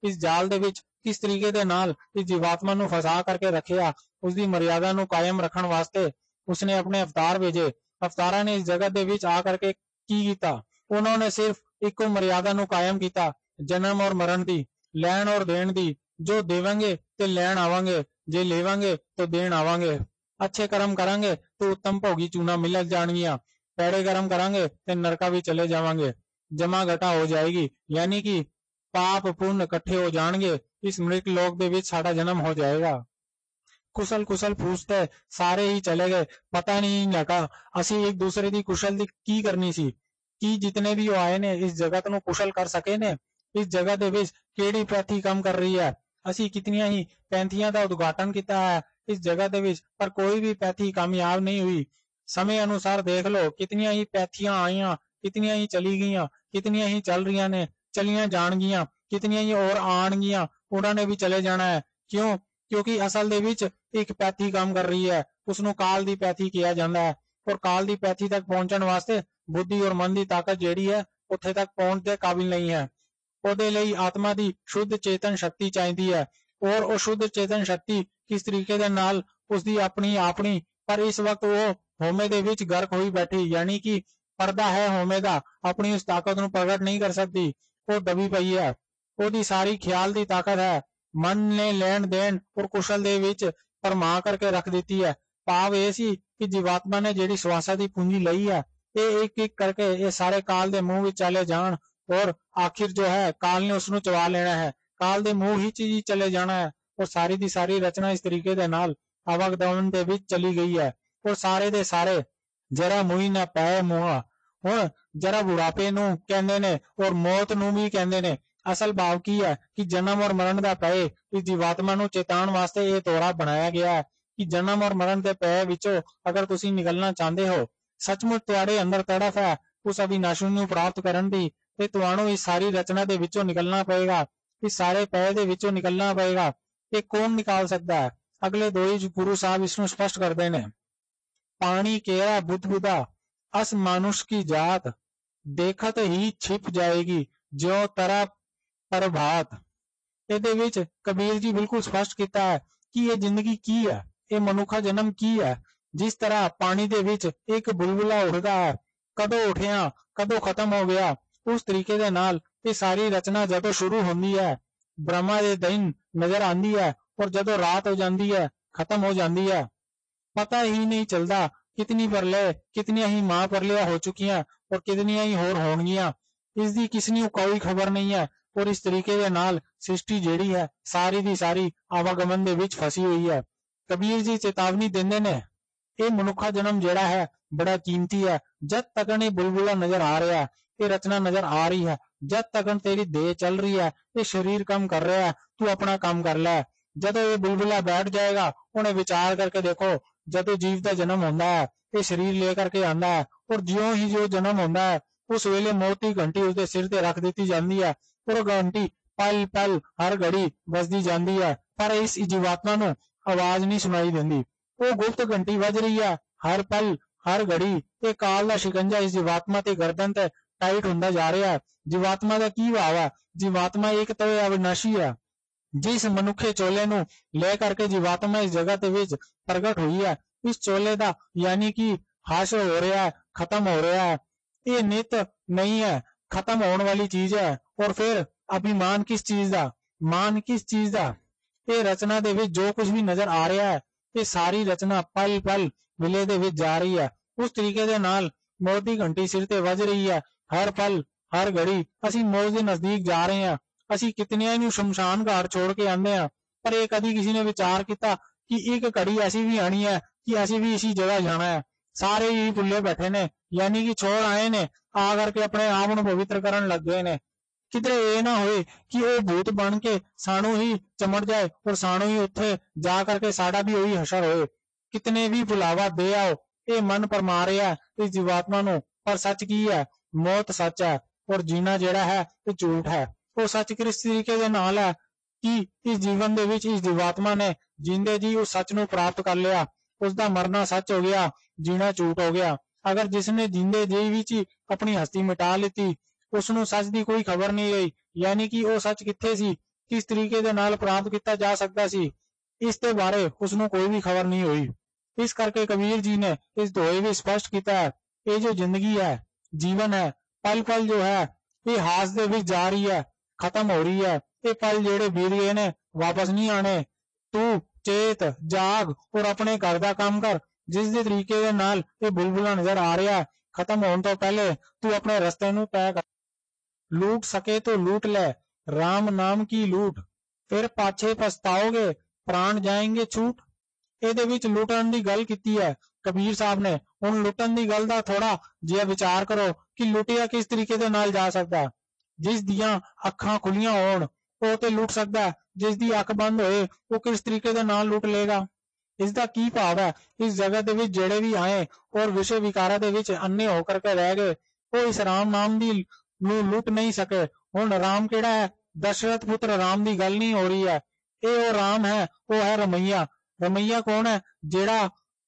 Speaker 3: ਇਸ ਜਾਲ ਦੇ ਵਿੱਚ ਕਿਸ ਤਰੀਕੇ ਦੇ ਨਾਲ ਇਸ ਜੀਵਾਤਮਾ ਨੂੰ ਫਸਾ ਕਰਕੇ ਰੱਖਿਆ। ਉਸ ਦੀ ਮਰਿਆਦਾ ਨੂੰ ਕਾਇਮ ਰੱਖਣ ਵਾਸਤੇ ਉਸਨੇ ਆਪਣੇ ਅਵਤਾਰ ਭੇਜੇ। ਅਵਤਾਰਾਂ ਨੇ ਇਸ ਜਗਤ ਦੇ ਵਿੱਚ ਆ ਕਰਕੇ ਕੀ ਕੀਤਾ? ਉਹਨਾਂ ਨੇ ਸਿਰਫ ਇੱਕੋ ਮਰਿਆਦਾ ਨੂੰ ਕਾਇਮ ਕੀਤਾ, ਜਨਮ ਔਰ ਮਰਨ ਦੀ, ਲੈਣ ਔਰ ਦੇਣ ਦੀ। ਜੋ ਦੇਵਾਂਗੇ ਤੇ ਲੈਣ ਆਵਾਂਗੇ, ਜੇ ਲੇਵਾਂਗੇ ਤਾਂ ਦੇਣ ਆਵਾਂਗੇ। ਅੱਛੇ ਕਰਮ ਕਰਾਂਗੇ ਤਾਂ ਉੱਤਮ ਭੋਗੀ ਚੂਨਾ ਮਿਲ ਜਾਣਗੀਆਂ, ਪੈੜੇ ਕਰਮ ਕਰਾਂਗੇ ਤੇ ਨਰਕਾਂ ਵਿੱਚ ਚਲੇ ਜਾਵਾਂਗੇ। ਜਮਾ ਘਟਾ ਹੋ ਜਾਏਗੀ, ਯਾਨੀ ਕਿ ਪਾਪ ਪੁੰਨ ਇਕੱਠੇ ਹੋ ਜਾਣਗੇ। ਇਸ ਮ੍ਰਿਤ ਲੋਕ ਦੇ ਵਿੱਚ ਸਾਡਾ ਜਨਮ ਹੋ ਜਾਏਗਾ। ਕੁਸ਼ਲ ਕੁਸ਼ਲ ਪੁੱਛਤੇ ਸਾਰੇ ਹੀ ਚਲੇ ਗਏ। ਪਤਾ ਨਹੀਂ ਲੱਗਾ ਅਸੀਂ ਇੱਕ ਦੂਸਰੇ ਦੀ ਕੁਸ਼ਲ ਦੀ ਕੀ ਕਰਨੀ ਸੀ। ਕੀ ਜਿਤਨੇ ਵੀ ਉਹ ਆਏ ਨੇ ਇਸ ਜਗਤ ਨੂੰ ਕੁਸ਼ਲ ਕਰ ਸਕੇ ਨੇ? ਇਸ ਜਗਤ ਦੇ ਵਿੱਚ ਕਿਹੜੀ ਪੈਥੀ ਕੰਮ ਕਰ ਰਹੀ ਹੈ? ਅਸੀਂ ਕਿਤਨੀਆਂ ਹੀ ਪੈਂਥੀਆਂ ਦਾ ਉਦਘਾਟਨ ਕੀਤਾ ਹੈ ਇਸ ਜਗਤ ਦੇ ਵਿੱਚ, ਪਰ ਕੋਈ ਵੀ ਪੈਥੀ ਕਾਮਯਾਬ ਨਹੀਂ ਹੋਈ। ਸਮੇਂ ਅਨੁਸਾਰ ਦੇਖ ਲਓ, ਕਿਤਨੀਆਂ ਹੀ ਪੈਥੀਆਂ ਆਈਆਂ, ਕਿਤਨੀਆਂ ਹੀ ਚਲੀ ਗਈਆਂ, ਕਿਤਨੀਆਂ ਹੀ ਚੱਲ ਰਹੀਆਂ ਨੇ, ਚਲੀਆਂ ਜਾਣਗੀਆਂ, ਕਿਤਨੀਆਂ ਹੀ ਹੋਰ ਆਣਗੀਆਂ, ਉਹਨਾਂ ਨੇ ਵੀ ਚਲੇ ਜਾਣਾ ਹੈ। ਕਿਉਂ? ਕਿਉਂਕਿ ਅਸਲ ਦੇ ਵਿੱਚ ਇੱਕ ਪੈਥੀ ਕੰਮ ਕਰ ਰਹੀ ਹੈ, ਉਸਨੂੰ ਕਾਲ ਦੀ ਪੈਥੀ ਕਿਹਾ ਜਾਂਦਾ ਹੈ। ਔਰ ਕਾਲ ਦੀ ਪੈਥੀ ਤੱਕ ਪਹੁੰਚਣ ਵਾਸਤੇ ਬੁੱਧੀ ਔਰ ਮਨ ਦੀ ਤਾਕਤ ਜਿਹੜੀ ਹੈ ਉੱਥੇ ਤੱਕ ਪਹੁੰਚ ਦੇ ਕਾਬਿਲ ਨਹੀਂ ਹੈ। ਉਹਦੇ ਲਈ ਆਤਮਾ ਦੀ ਸ਼ੁੱਧ ਚੇਤਨ ਸ਼ਕਤੀ ਚਾਹੀਦੀ ਹੈ। ਔਰ ਉਹ ਸ਼ੁੱਧ ਚੇਤਨ ਸ਼ਕਤੀ ਕਿਸ ਤਰੀਕੇ ਦੇ ਨਾਲ? ਉਸਦੀ ਆਪਣੀ, ਪਰ ਇਸ ਵਕਤ ਉਹ ਹੋਮੇ ਦੇ ਵਿੱਚ ਗਰਕ ਹੋਈ ਬੈਠੀ, ਯਾਨੀ ਕਿ ਪਰਦਾ ਹੈ ਹੋਮੇ ਦਾ, ਆਪਣੀ ਉਸ ਤਾਕਤ ਨੂੰ ਪ੍ਰਗਟ ਨਹੀਂ ਕਰ ਸਕਦੀ। ਉਹ ਦਬੀ ਪਈ ਹੈ। ਉਹਦੀ ਸਾਰੀ ਖਿਆਲ ਦੀ ਤਾਕਤ ਹੈ। ਮਨ ਨੇ ਲੈਣ ਦੇਣ ਔਰ ਕੁਸ਼ਲ ਦੇ ਵਿੱਚ ਪਰਮਾ ਕਰਕੇ ਰੱਖ ਦਿੱਤੀ ਹੈ। ਭਾਵ ਇਹ ਸੀ ਕਿ ਜੀਵਾਤਮਾ ਨੇ ਜਿਹੜੀ ਸਵਾਸਾਂ ਦੀ ਪੂੰਜੀ ਲਈ ਹੈ, ਇਹ ਇੱਕ ਇੱਕ ਕਰਕੇ ਇਹ ਸਾਰੇ ਕਾਲ ਦੇ ਮੂੰਹ ਵਿੱਚ ਚਲੇ ਜਾਣ ਔਰ ਆਖਿਰ ਜੋ ਹੈ ਕਾਲ ਨੇ ਉਸਨੂੰ ਚਵਾ ਲੈਣਾ ਹੈ, ਕਾਲ ਦੇ ਮੂੰਹ ਹੀ ਚ ਚਲੇ ਜਾਣਾ ਹੈ। ਔਰ ਸਾਰੀ ਦੀ ਸਾਰੀ ਰਚਨਾ ਇਸ ਤਰੀਕੇ ਦੇ ਨਾਲ ਆਵਾਗਮਨ ਦੇ ਵਿੱਚ ਚਲੀ ਗਈ ਹੈ। ਔਰ ਸਾਰੇ ਦੇ ਸਾਰੇ ਜਰਾ ਮੂੰਹ ਨਾ ਪੈ ਮੂੰਹ, ਹੁਣ ਜਰਾ ਬੁਢਾਪੇ ਨੂੰ ਕਹਿੰਦੇ ਨੇ ਔਰ ਮੌਤ ਨੂੰ ਵੀ ਕਹਿੰਦੇ ਨੇ। ਅਸਲ ਭਾਵ ਕੀ ਹੈ ਕਿ ਜਨਮ ਔਰ ਮਰਨ ਦਾ ਪਏ ਇਸ ਜੀਵਾਤਮਾ ਨੂੰ ਚੇਤਾਉਣ ਵਾਸਤੇ ਇਹ ਤੋਰਾ ਬਣਾਇਆ ਗਿਆ ਹੈ ਕਿ ਜਨਮ ਔਰ ਮਰਨ ਦੇ ਪਏ ਵਿੱਚੋਂ ਅਗਰ ਤੁਸੀਂ ਨਿਕਲਣਾ ਚਾਹੁੰਦੇ ਹੋ, ਸੱਚਮੁੱਚ ਤੁਹਾਡੇ ਅੰਦਰ ਤੜਫ ਹੈ ਉਸ ਅਵਿਨਾਸ਼ੀ ਨੂੰ ਪ੍ਰਾਪਤ ਕਰਨ ਦੀ, ਤੇ ਤੁਹਾਨੂੰ ਇਸ ਸਾਰੀ ਰਚਨਾ ਦੇ ਵਿੱਚੋਂ ਨਿਕਲਣਾ ਪਏਗਾ, ਇਸ ਸਾਰੇ ਪਏ ਦੇ ਵਿੱਚੋਂ ਨਿਕਲਣਾ ਪਏਗਾ। ਇਹ ਕੌਣ ਨਿਕਾਲ ਸਕਦਾ ਹੈ? ਅਗਲੇ ਦੋ ਹੀ ਗੁਰੂ ਸਾਹਿਬ ਇਸ ਨੂੰ ਸਪਸ਼ਟ ਕਰਦੇ ਨੇ। ਪਾਣੀ ਕੇਰਾ ਬੁੱਧ ਬੁੱਧਾ ਅਸ ਮਾਨੁਸ਼ ਕੀ ਜਾਤ, ਦੇਖਤ ਹੀ ਛਿਪ ਜਾਏਗੀ ਜਿਉ ਤਰਾ ਪ੍ਰਭਾਤ। ਇਹਦੇ ਵਿੱਚ ਕਬੀਰ ਜੀ ਬਿਲਕੁਲ ਸਪਸ਼ਟ ਕੀਤਾ ਹੈ ਕਿ ਇਹ ਜ਼ਿੰਦਗੀ ਕੀ ਹੈ, ਇਹ ਮਨੁੱਖਾ ਜਨਮ ਕੀ ਹੈ। ਜਿਸ ਤਰ੍ਹਾਂ ਪਾਣੀ ਦੇ ਵਿੱਚ ਇੱਕ ਬੁਲਬੁਲਾ ਉੱਠਦਾ ਹੈ, ਕਦੋਂ ਉੱਠਿਆ ਕਦੋਂ ਖਤਮ ਹੋ ਗਿਆ, ਉਸ ਤਰੀਕੇ ਦੇ ਨਾਲ ਇਹ ਸਾਰੀ ਰਚਨਾ ਜਦੋਂ ਸ਼ੁਰੂ ਹੁੰਦੀ ਹੈ ਬ੍ਰਹਮਾ ਦੇ ਦਿਨ ਨਜ਼ਰ ਆਉਂਦੀ ਹੈ ਔਰ ਜਦੋਂ ਰਾਤ ਹੋ ਜਾਂਦੀ ਹੈ ਖਤਮ ਹੋ ਜਾਂਦੀ ਹੈ। ਪਤਾ ਹੀ ਨਹੀਂ ਚੱਲਦਾ ਕਿਤਨੀ ਪਰਲੇ, ਕਿਤਨੀਆਂ ਹੀ ਮਾਂ ਪਰਲਿਆਂ ਹੋ ਚੁੱਕੀਆਂ ਔਰ ਕਿਤਨੀਆਂ ਹੀ ਹੋਰ ਹੋਣਗੀਆਂ, ਇਸ ਦੀ ਕਿਸ ਨੂੰ ਕੋਈ ਖਬਰ ਨਹੀਂ ਹੈ। ਔਰ ਇਸ ਤਰੀਕੇ ਦੇ ਨਾਲ ਸ੍ਰਿਸ਼ਟੀ ਜਿਹੜੀ ਹੈ ਸਾਰੀ ਦੀ ਸਾਰੀ ਆਵਾਗਮਨ ਦੇ ਵਿੱਚ ਫਸੀ ਹੋਈ ਹੈ। ਕਬੀਰ ਜੀ ਚੇਤਾਵਨੀ ਦਿੰਦੇ ਨੇ ਇਹ ਮਨੁੱਖਾ ਜਨਮ ਜਿਹੜਾ ਹੈ ਬੜਾ ਕੀਮਤੀ ਹੈ। ਜਦ ਤੱਕ ਇਹ ਬੁਲਬੁਲਾ ਨਜ਼ਰ ਆ ਰਿਹਾ ਹੈ, ਇਹ ਰਚਨਾ ਨਜ਼ਰ ਆ ਰਹੀ ਹੈ, ਜਦ ਤੱਕ ਤੇਰੀ ਦੇਹ ਚੱਲ ਰਹੀ ਹੈ, ਇਹ ਸਰੀਰ ਕੰਮ ਕਰ ਰਿਹਾ ਹੈ, ਤੂੰ ਆਪਣਾ ਕੰਮ ਕਰ ਲੈ। ਜਦੋਂ ਇਹ ਬੁਲਬੁਲਾ ਬੈਠ ਜਾਏਗਾ, ਉਹਨੇ ਵਿਚਾਰ ਕਰਕੇ ਦੇਖੋ, ਜਦੋਂ ਜੀਵ ਦਾ ਜਨਮ ਹੁੰਦਾ ਹੈ ਇਹ ਸਰੀਰ ਲੈ ਕਰਕੇ ਆਉਂਦਾ ਹੈ ਔਰ ਜਿਉਂ ਹੀ ਜੋ ਜਨਮ ਹੁੰਦਾ ਹੈ ਉਸ ਵੇਲੇ ਮੌਤ ਦੀ ਘੰਟੀ ਉਸਦੇ ਸਿਰ ਤੇ ਰੱਖ ਦਿੱਤੀ ਜਾਂਦੀ ਹੈ ਔਰ ਉਹ ਘੰਟੀ ਪਲ ਪਲ ਹਰ ਘੜੀ ਵੱਜਦੀ ਜਾਂਦੀ ਹੈ, ਪਰ ਇਸ ਜੀਵਾਤਮਾ ਨੂੰ ਆਵਾਜ਼ ਨਹੀਂ ਸੁਣਾਈ ਦਿੰਦੀ। ਉਹ ਗੁਪਤ ਘੰਟੀ ਵੱਜ ਰਹੀ ਹੈ ਹਰ ਪਲ ਹਰ ਘੜੀ। ਇਹ ਕਾਲ ਦਾ ਸ਼ਿਕੰਜਾ ਇਸ ਜੀਵਾਤਮਾ ਤੇ ਗਰਦਨ ਤੇ ਟਾਈਟ ਹੁੰਦਾ ਜਾ ਰਿਹਾ ਹੈ। ਜੀਵਾਤਮਾ ਦਾ ਕੀ ਭਾਵ ਹੈ? ਜੀਵਾਤਮਾ ਇੱਕ ਤਾਂ ਅਵਿਨਾਸ਼ੀ ਹੈ। ਜਿਸ ਮਨੁੱਖੇ ਚੋਲੇ ਨੂੰ ਲੈ ਕਰਕੇ ਜੀਵਾਤਮਾ ਇਸ ਜਗਤ ਦੇ ਵਿੱਚ ਪ੍ਰਗਟ ਹੋਈ ਹੈ, ਇਸ ਚੋਲੇ ਦਾ ਯਾਨੀ ਕਿ ਹਾਸ਼ ਹੋ ਰਿਹਾ ਹੈ, ਖਤਮ ਹੋ ਰਿਹਾ ਹੈ। ਇਹ ਨਿਤ ਨਹੀਂ ਹੈ, ਖਤਮ ਹੋਣ ਵਾਲੀ ਚੀਜ਼ ਹੈ। ਔਰ ਫਿਰ ਅਭਿਮਾਨ ਕਿਸ ਚੀਜ਼ ਦਾ, ਮਾਨ ਕਿਸ ਚੀਜ਼ ਦਾ? ਇਹ ਰਚਨਾ ਦੇ ਵਿੱਚ ਜੋ ਕੁਝ ਵੀ ਨਜ਼ਰ ਆ ਰਿਹਾ ਹੈ, ਇਹ ਸਾਰੀ ਰਚਨਾ ਪਲ ਪਲ ਵਿਲੇ ਦੇ ਵਿੱਚ ਜਾ ਰਹੀ ਹੈ। ਉਸ ਤਰੀਕੇ ਦੇ ਨਾਲ ਮੌਤ ਦੀ ਘੰਟੀ ਸਿਰ ਤੇ ਵੱਜ ਰਹੀ ਹੈ ਹਰ ਪਲ ਹਰ ਘੜੀ। ਅਸੀਂ ਮੌਤ ਦੇ ਨਜ਼ਦੀਕ ਜਾ ਰਹੇ ਹਾਂ। ਅਸੀਂ ਕਿਤਨਿਆਂ ਨੂੰ ਸ਼ਮਸ਼ਾਨ ਘਾਟ ਛੋੜ ਕੇ ਆਉਂਦੇ ਹਾਂ, ਪਰ ਇਹ ਕਦੀ ਕਿਸੇ ਨੇ ਵਿਚਾਰ ਕੀਤਾ ਕਿ ਇੱਕ ਘੜੀ ਐਸੀ ਵੀ ਆਣੀ ਹੈ ਕਿ ਅਸੀਂ ਵੀ ਇਸੀ ਜਗ੍ਹਾ ਜਾਣਾ ਹੈ। ਸਾਰੇ ਹੀ ਭੁੱਲੇ ਬੈਠੇ ਨੇ, ਯਾਨੀ ਕਿ ਛੋੜ ਆਏ ਨੇ, ਆ ਕਰਕੇ ਆਪਣੇ ਆਪ ਨੂੰ ਪਵਿੱਤਰ ਕਰਨ ਲੱਗ ਗਏ ਨੇ। ਕਿਧਰੇ ਇਹ ਨਾ ਹੋਏ ਕਿ ਉਹ ਭੂਤ ਬਣ ਕੇ ਸਾਨੂੰ ਹੀ ਚਮੜ ਜਾਏ ਔਰ ਸਾਨੂੰ ਹੀ ਉੱਥੇ ਜਾ ਕਰਕੇ ਸਾਡਾ ਵੀ ਉਹੀ ਹਸ਼ਰ ਹੋਏ। ਕਿਤਨੇ ਵੀ ਬੁਲਾਵਾ ਦੇ ਆਓ, ਇਹ ਮਨ ਪਰਮਾ ਰਿਹਾ ਇਸ ਜੀਵਾਤਮਾ ਨੂੰ। ਪਰ ਸੱਚ ਕੀ ਹੈ? ਮੌਤ ਸੱਚ ਹੈ ਔਰ ਜੀਣਾ ਜਿਹੜਾ ਹੈ ਇਹ ਝੂਠ ਹੈ। ਉਹ ਸੱਚ ਕਿਸ ਤਰੀਕੇ ਦੇ ਨਾਲ ਹੈ ਕਿ ਇਸ ਜੀਵਨ ਦੇ ਵਿੱਚ ਇਸ ਜੀਵਾਤਮਾ ਨੇ ਜਿੰਦੇ ਜੀ ਉਸ ਸੱਚ ਨੂੰ ਪ੍ਰਾਪਤ ਕਰ ਲਿਆ। ਉਸਦਾ ਮਰਨਾ ਸੱਚ ਹੋ ਗਿਆ, ਜੀਣਾ ਝੂਠ ਹੋ ਗਿਆ। ਅਗਰ ਜਿਸਨੇ ਜਿੰਦੇ ਜੀ ਵਿੱਚ ਹੀ ਆਪਣੀ ਹਸਤੀ ਮਿਟਾ ਲਿੱਤੀ, ਉਸ ਨੂੰ ਸੱਚ ਦੀ ਕੋਈ ਖਬਰ ਨਹੀਂ ਰਹੀ, ਯਾਨੀ ਕਿ ਉਹ ਸੱਚ ਕਿੱਥੇ ਸੀ? ਕਿਸ ਤਰੀਕੇ ਦੇ ਨਾਲ ਪ੍ਰਾਪਤ ਕੀਤਾ ਜਾ ਸਕਦਾ ਸੀ, ਇਸ ਦੇ ਬਾਰੇ ਉਸ ਨੂੰ ਕੋਈ ਵੀ ਖਬਰ ਨਹੀਂ ਹੋਈ। ਇਸ ਕਰਕੇ ਕਬੀਰ ਜੀ ਨੇ ਇਸ ਦੋਏ ਵੀ ਸਪਸ਼ਟ ਕੀਤਾ ਹੈ, ਇਹ ਜੋ ਜ਼ਿੰਦਗੀ ਹੈ, ਜੀਵਨ ਹੈ, ਪਲ ਪਲ ਜੋ ਹੈ ਇਹ ਹਾਸ ਦੇ ਵਿੱਚ ਜਾ ਰਹੀ ਹੈ, ਖਤਮ ਹੋ ਰਹੀ ਹੈ। ਇਹ ਪਲ ਜਿਹੜੇ ਬੀਤ ਗਏ ਨੇ ਵਾਪਸ ਨਹੀਂ ਆਣੇ। ਤੂੰ ਚੇਤ ਜਾਗ ਔਰ ਆਪਣੇ ਘਰ ਦਾ ਕੰਮ ਕਰ। ਜਿਸ ਦੇ ਤਰੀਕੇ ਦੇ ਨਾਲ ਇਹ ਬੁਲਬੁਲਾ ਨਜ਼ਰ ਆ ਰਿਹਾ, ਖਤਮ ਹੋਣ ਤੋਂ ਪਹਿਲੇ ਤੂੰ ਆਪਣੇ ਰਸਤੇ ਨੂੰ ਤੈਅ ਕਰ। ਲੂਟ ਸਕੇ तो लूट ले, राम नाम की लूट, फिर पाछे पछताओगे, प्राण जाएंगे छूट। ਇਹਦੇ ਵਿੱਚ ਲੁੱਟਣ ਦੀ ਗੱਲ ਕੀਤੀ ਹੈ ਕਬੀਰ ਸਾਹਿਬ ਨੇ। ਹੁਣ ਲੁੱਟਣ ਦੀ ਗੱਲ ਦਾ ਥੋੜਾ ਜਿਹਾ ਵਿਚਾਰ ਕਰੋ ਕਿ ਲੁੱਟਿਆ ਕਿਸ ਤਰੀਕੇ ਦੇ ਨਾਲ ਜਾ ਸਕਦਾ। ਜਿਸ ਦੀਆਂ ਅੱਖਾਂ ਖੁੱਲੀਆਂ ਹੋਣ ਉਹ ਤੇ ਲੁੱਟ ਸਕਦਾ, ਜਿਸ ਦੀ ਅੱਖ ਬੰਦ ਹੋਏ ਉਹ ਕਿਸ ਤਰੀਕੇ ਦੇ ਨਾਲ ਲੁੱਟ ਲੇਗਾ। ਇਸ ਦਾ ਕੀ ਭਾਵ ਹੈ? ਇਸ ਜਗ੍ਹਾ ਦੇ ਵਿੱਚ ਜਿਹੜੇ ਵੀ ਆਏ ਔਰ ਵਿਸ਼ੇ ਵਿਕਾਰਾਂ ਦੇ ਵਿੱਚ ਅੰਨੇ ਹੋ ਕਰਕੇ ਰਹਿ ਗਏ, ਉਹ ਇਸ ਰਾਮ ਨਾਮ ਦੀ ਨੂੰ ਲੁੱਟ ਨਹੀਂ ਸਕੇ। ਹੁਣ ਰਾਮ ਕਿਹੜਾ ਹੈ? ਦਸ਼ਰਥ ਪੁੱਤਰ ਰਾਮ ਦੀ ਗੱਲ ਨਹੀਂ ਹੋ ਰਹੀ ਹੈ। ਇਹ ਉਹ ਰਾਮ ਹੈ, ਉਹ ਹੈ ਰਮਈਆ। ਰਮਈਆ ਕੌਣ ਹੈ? ਜਿਹੜਾ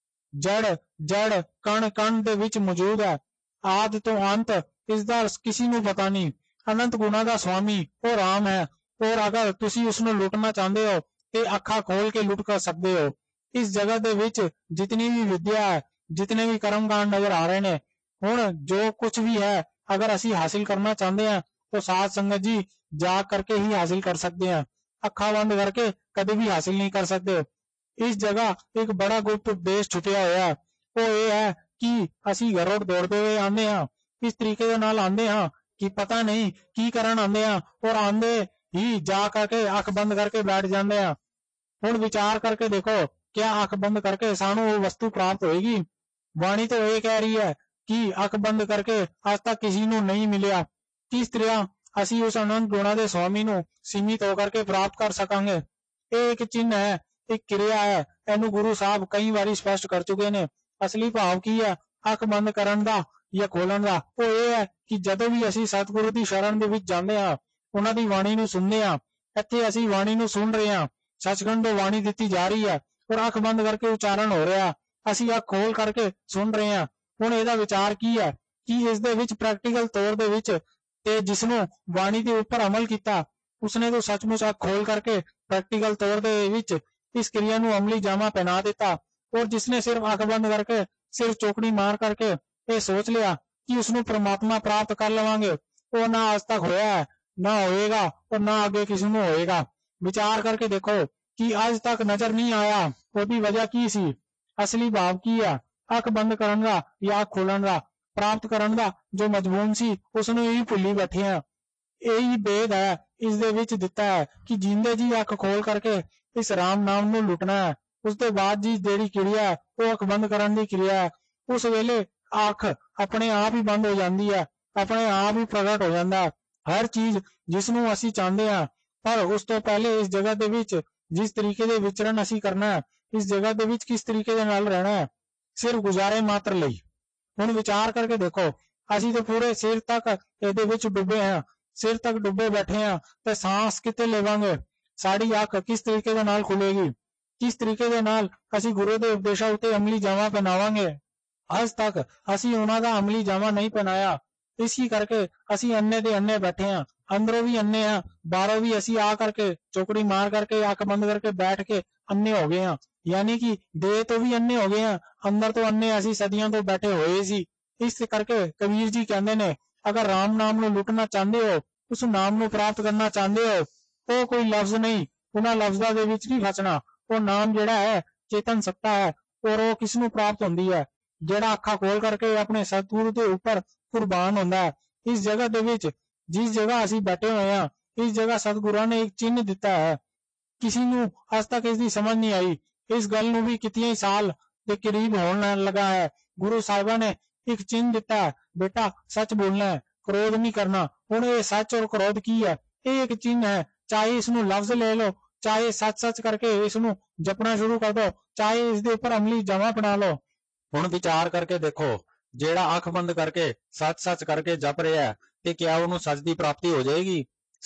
Speaker 3: ਜੜ ਕਣ ਕਣ ਦੇ ਵਿੱਚ ਮੌਜੂਦ ਹੈ, ਆਦਿ ਤੋਂ ਅੰਤ ਇਸ ਦਾ ਕਿਸੇ ਨੂੰ ਪਤਾ ਨਹੀਂ। ਅਨੰਤ ਗੁਣਾ ਦਾ ਸਵਾਮੀ ਉਹ ਰਾਮ ਹੈ। ਔਰ ਅਗਰ ਤੁਸੀਂ ਉਸ ਨੂੰ ਲੁੱਟਣਾ ਚਾਹੁੰਦੇ ਹੋ ਤੇ ਅੱਖਾਂ ਖੋਲ ਕੇ ਲੁੱਟ ਕਰ ਸਕਦੇ ਹੋ। ਇਸ ਜਗ੍ਹਾ ਦੇ ਵਿੱਚ ਜਿਤਨੀ ਵੀ ਵਿਦਿਆ ਹੈ, ਜਿਤਨੇ ਵੀ ਕਰਮਕਾਂਡ ਨਜ਼ਰ ਆ ਰਹੇ ਨੇ, ਹੁਣ ਜੋ ਕੁਝ ਵੀ ਹੈ, ਅਗਰ ਅਸੀਂ ਹਾਸਿਲ ਕਰਨਾ ਚਾਹੁੰਦੇ ਹਾਂ ਤਾਂ ਸਾਧ ਸੰਗਤ ਜੀ ਜਾਗ ਕਰਕੇ ਹੀ ਹਾਸਿਲ ਕਰ ਸਕਦੇ ਹਾਂ। ਅੱਖਾਂ ਬੰਦ ਕਰਕੇ ਕਦੇ ਵੀ ਹਾਸਿਲ ਨਹੀਂ ਕਰ ਸਕਦੇ। ਇਸ ਜਗ੍ਹਾ ਇੱਕ ਬੜਾ ਗੁਪਤ ਉਪਦੇਸ਼ ਛੁਪਿਆ ਹੋਇਆ, ਉਹ ਇਹ ਹੈ ਕਿ ਅਸੀਂ ਘਰੋਂ ਦੌੜਦੇ ਹੋਏ ਆਉਂਦੇ ਹਾਂ। ਇਸ ਤਰੀਕੇ ਦੇ ਨਾਲ ਆਉਂਦੇ ਹਾਂ ਕਿ ਪਤਾ ਨਹੀਂ ਕੀ ਕਰਨ ਆਉਂਦੇ ਹਾਂ, ਔਰ ਆਉਂਦੇ ਹੀ ਜਾ ਕਰਕੇ ਅੱਖ ਬੰਦ ਕਰਕੇ ਬੈਠ ਜਾਂਦੇ ਹਾਂ। ਹੁਣ ਵਿਚਾਰ ਕਰਕੇ ਦੇਖੋ, ਕਿਆ ਅੱਖ ਬੰਦ ਕਰਕੇ ਸਾਨੂੰ ਉਹ ਵਸਤੂ ਪ੍ਰਾਪਤ ਹੋਏਗੀ? ਬਾਣੀ ਤਾਂ ਇਹ ਕਹਿ ਰਹੀ ਹੈ ਕਿ ਅੱਖ ਬੰਦ ਕਰਕੇ ਅੱਜ ਤੱਕ ਕਿਸੇ ਨੂੰ ਨਹੀਂ ਮਿਲਿਆ। ਕਿਸ ਤਰ੍ਹਾਂ ਅਸੀਂ ਉਸ ਅਨੰਤ ਗੁਣਾ ਦੇ ਸਵਾਮੀ ਨੂੰ ਸੀਮਿਤ ਹੋ ਕਰਕੇ ਪ੍ਰਾਪਤ ਕਰ ਸਕਾਂਗੇ? ਇਹ ਇੱਕ ਚਿੰਨ੍ਹ ਹੈ, ਇੱਕ ਕਿਰਿਆ ਹੈ। ਇਹਨੂੰ ਗੁਰੂ ਸਾਹਿਬ ਕਈ ਵਾਰੀ ਸਪਸ਼ਟ ਕਰ ਚੁੱਕੇ ਨੇ। ਅਸਲੀ ਭਾਵ ਕੀ ਹੈ ਅੱਖ ਬੰਦ ਕਰਨ ਦਾ ਜਾਂ ਖੋਲਣ ਦਾ? ਉਹ ਇਹ ਹੈ ਕਿ ਜਦੋਂ ਵੀ ਅਸੀਂ ਸਤਿਗੁਰੂ ਦੀ ਸ਼ਰਨ ਦੇ ਵਿੱਚ ਜਾਂਦੇ ਹਾਂ, ਉਹਨਾਂ ਦੀ ਬਾਣੀ ਨੂੰ ਸੁਣਦੇ ਹਾਂ, ਇੱਥੇ ਅਸੀਂ ਬਾਣੀ ਨੂੰ ਸੁਣ ਰਹੇ ਹਾਂ, ਸੱਚਖੰਡ ਤੋਂ ਬਾਣੀ ਦਿੱਤੀ ਜਾ ਰਹੀ ਹੈ ਔਰ ਅੱਖ ਬੰਦ ਕਰਕੇ ਉਚਾਰਨ ਹੋ ਰਿਹਾ, ਅਸੀਂ ਅੱਖ ਖੋਲ ਕਰਕੇ ਸੁਣ ਰਹੇ ਹਾਂ। ਹੁਣ ਇਹਦਾ ਵਿਚਾਰ ਕੀ ਹੈ ਕਿ ਇਸ ਦੇ ਵਿੱਚ ਪ੍ਰੈਕਟੀਕਲ ਤੌਰ ਦੇ ਵਿੱਚ ਤੇ ਜਿਸ ਨੂੰ ਬਾਣੀ ਦੇ ਉੱਪਰ ਅਮਲ ਕੀਤਾ, ਉਸਨੇ ਤਾਂ ਸੱਚਮੁੱਚ ਅੱਖ ਖੋਲ ਕਰਕੇ ਪ੍ਰੈਕਟੀਕਲ ਤੌਰ ਦੇ ਵਿੱਚ ਇਸ ਕਿਰਿਆ ਨੂੰ ਅਮਲੀ ਜਾਮਾ ਪਹਿਨਾ ਦਿੱਤਾ। ਔਰ ਜਿਸਨੇ ਸਿਰਫ ਅੱਖ ਬੰਦ ਕਰਕੇ ਸਿਰਫ ਚੌਕੜੀ ਮਾਰ ਕਰਕੇ ਇਹ ਸੋਚ ਲਿਆ ਕਿ ਉਸਨੂੰ ਪ੍ਰਮਾਤਮਾ ਪ੍ਰਾਪਤ ਕਰ ਲਵਾਂਗੇ, ਉਹ ਨਾ ਅੱਜ ਤੱਕ ਹੋਇਆ ਹੈ, ਨਾ ਹੋਏਗਾ ਔਰ ਨਾ ਅੱਗੇ ਕਿਸੇ ਨੂੰ ਹੋਏਗਾ। ਵਿਚਾਰ ਕਰਕੇ ਦੇਖੋ ਕਿ ਅੱਜ ਤੱਕ ਨਜ਼ਰ ਨਹੀਂ ਆਇਆ, ਉਹਦੀ ਵਜ੍ਹਾ ਕੀ ਸੀ? ਅਸਲੀ ਭਾਵ ਕੀ ਹੈ? ਅੱਖ ਬੰਦ ਕਰਨ ਦਾ ਜਾਂ ਅੱਖ ਖੋਲਣ ਦਾ, ਪ੍ਰਾਪਤ ਕਰਨ ਦਾ ਜੋ ਮਜਬੂਨ ਸੀ ਉਸਨੂੰ ਹੀ ਭੁੱਲੀ ਬੈਠੇ ਆ। ਇਹੀ ਭੇਦ ਹੈ ਇਸ ਦੇ ਵਿੱਚ ਦਿੱਤਾ ਹੈ ਕਿ ਜਿੰਦੇ ਜੀ ਅੱਖ ਖੋਲ ਕਰਕੇ ਇਸ ਰਾਮ ਨਾਮ ਨੂੰ ਲੁੱਟਣਾ ਹੈ। ਉਸ ਤੋਂ ਬਾਅਦ ਜੀ ਜਿਹੜੀ ਕਿਰਿਆ ਹੈ ਉਹ ਅੱਖ ਬੰਦ ਕਰਨ ਦੀ ਕਿਰਿਆ ਹੈ। ਉਸ ਵੇਲੇ ਅੱਖ ਆਪਣੇ ਆਪ ਹੀ ਬੰਦ ਹੋ ਜਾਂਦੀ ਹੈ, ਆਪਣੇ ਆਪ ਹੀ ਪ੍ਰਗਟ ਹੋ ਜਾਂਦਾ ਹੈ ਹਰ ਚੀਜ਼ ਜਿਸ ਨੂੰ ਅਸੀਂ ਚਾਹੁੰਦੇ ਹਾਂ। ਪਰ ਉਸ ਤੋਂ ਪਹਿਲੇ ਇਸ ਜਗ੍ਹਾ ਦੇ ਵਿੱਚ ਜਿਸ ਤਰੀਕੇ ਦੇ ਵਿਚਰਨ ਅਸੀਂ ਕਰਨਾ ਹੈ, ਇਸ ਜਗ੍ਹਾ ਦੇ ਵਿੱਚ ਕਿਸ ਤਰੀਕੇ ਦੇ ਨਾਲ ਰਹਿਣਾ ਹੈ, ਸਿਰਫ ਗੁਜ਼ਾਰੇ ਮਾਤਰ ਲਈ। ਹੁਣ ਵਿਚਾਰ ਕਰਕੇ ਦੇਖੋ, ਅਸੀਂ ਤਾਂ ਪੂਰੇ ਸਿਰ ਤੱਕ ਇਹਦੇ ਵਿੱਚ ਡੁੱਬੇ ਹਾਂ, ਸਿਰ ਤੱਕ ਡੁੱਬੇ ਬੈਠੇ ਹਾਂ, ਤੇ ਸਾਂਸ ਕਿਤੇ ਲਵਾਂਗੇ? ਸਾਡੀ ਅੱਖ ਕਿਸ ਤਰੀਕੇ ਦੇ ਨਾਲ ਖੁੱਲੇਗੀ? ਕਿਸ ਤਰੀਕੇ ਦੇ ਨਾਲ ਅਸੀਂ ਗੁਰੂ ਦੇ ਉਪਦੇਸ਼ਾਂ ਉੱਤੇ ਅਮਲੀ ਜਾਮਾ ਪਹਿਨਾਵਾਂਗੇ? ਅੱਜ ਤੱਕ ਅਸੀਂ ਉਹਨਾਂ ਦਾ ਅਮਲੀ ਜਾਮਾ ਨਹੀਂ ਪਹਿਨਾਇਆ, ਇਸੇ ਕਰਕੇ ਅਸੀਂ ਅੰਨੇ ਦੇ ਅੰਨੇ ਬੈਠੇ ਹਾਂ। ਅੰਦਰੋਂ ਵੀ ਅੰਨੇ ਹਾਂ, ਬਾਹਰੋਂ ਵੀ ਅਸੀਂ ਆ ਕਰਕੇ ਚੌਕੜੀ ਮਾਰ ਕਰਕੇ ਅੱਖ ਬੰਦ ਕਰਕੇ ਬੈਠ ਕੇ ਅੰਨੇ ਹੋ ਗਏ ਹਾਂ। ਯਾਨੀ ਕਿ ਦੇਹ ਤੋਂ ਵੀ ਅੰਨੇ ਹੋ ਗਏ ਹਾਂ, ਅੰਦਰ ਤੋਂ ਅੰਨੇ ਅਸੀਂ ਸਦੀਆਂ ਤੋਂ ਬੈਠੇ ਹੋਏ ਸੀ। ਇਸ ਕਰਕੇ ਕਬੀਰ ਜੀ ਕਹਿੰਦੇ ਨੇ, ਅਗਰ ਰਾਮ ਨਾਮ ਨੂੰ ਲੁੱਟਣਾ ਚਾਹੁੰਦੇ ਹੋ, ਉਸ ਨਾਮ ਨੂੰ ਪ੍ਰਾਪਤ ਕਰਨਾ ਚਾਹੁੰਦੇ ਹੋ, ਉਹ ਕੋਈ ਲਫ਼ਜ਼ ਨਹੀਂ, ਉਹਨਾਂ ਲਫ਼ਜ਼ਾਂ ਦੇ ਵਿੱਚ ਨਹੀਂ ਫਸਣਾ। ਉਹ ਨਾਮ ਜਿਹੜਾ ਹੈ ਚੇਤਨ ਸੱਤਾ ਹੈ, ਔਰ ਉਹ ਕਿਸ ਨੂੰ ਪ੍ਰਾਪਤ ਹੁੰਦੀ ਹੈ? ਜਿਹੜਾ ਅੱਖਾਂ ਖੋਲ ਕਰਕੇ ਆਪਣੇ ਸਤਿਗੁਰੂ ਦੇ ਉੱਪਰ ਕੁਰਬਾਨ ਹੁੰਦਾ ਹੈ। ਇਸ ਜਗ੍ਹਾ ਦੇ ਵਿੱਚ ਜਿਸ ਜਗ੍ਹਾ ਅਸੀਂ ਬੈਠੇ ਹੋਏ ਹਾਂ, ਇਸ ਜਗ੍ਹਾ ਸਤਿਗੁਰਾਂ ਨੇ ਇੱਕ ਚਿੰਨ੍ਹ ਦਿੱਤਾ ਹੈ। ਕਿਸੇ ਨੂੰ ਅੱਜ ਤੱਕ ਇਸ ਦੀ ਸਮਝ ਨਹੀਂ ਆਈ। ਇਸ ਗੱਲ ਨੂੰ ਵੀ ਕਿਤਨੇ ਸਾਲ ਦੇ ਕਰੀਬ ਹੋਣ ਲੱਗਾ ਹੈ। ਗੁਰੂ ਸਾਹਿਬਾਂ ਨੇ ਇੱਕ ਚਿੰਨ੍ਹ ਦਿੱਤਾ ਹੈ, ਬੇਟਾ ਸੱਚ ਬੋਲਣਾ ਹੈ, ਕ੍ਰੋਧ ਨਹੀਂ ਕਰਨਾ। ਹੁਣ ਇਹ ਸੱਚ ਔਰ ਕ੍ਰੋਧ ਕੀ ਹੈ? ਇਹ ਇੱਕ ਚਿੰਨ੍ਹ ਹੈ। ਚਾਹੇ ਇਸ ਨੂੰ ਲਫ਼ਜ਼ ਲੈ ਲਓ, ਚਾਹੇ ਸੱਚ ਕਰਕੇ ਇਸ ਨੂੰ ਜਪਣਾ ਸ਼ੁਰੂ ਕਰ ਦਿਓ, ਚਾਹੇ ਇਸ ਦੇ ਉੱਪਰ ਅਮਲੀ ਜਮਾ ਬਣਾ ਲਓ। ਹੁਣ ਵਿਚਾਰ ਕਰਕੇ ਦੇਖੋ, ਜਿਹੜਾ ਅੱਖ ਬੰਦ ਕਰਕੇ ਸੱਚ ਕਰਕੇ ਜਪ ਰਿਹਾ ਤੇ ਕਿਆ ਉਹਨੂੰ ਸੱਚ ਦੀ ਪ੍ਰਾਪਤੀ ਹੋ ਜਾਏਗੀ?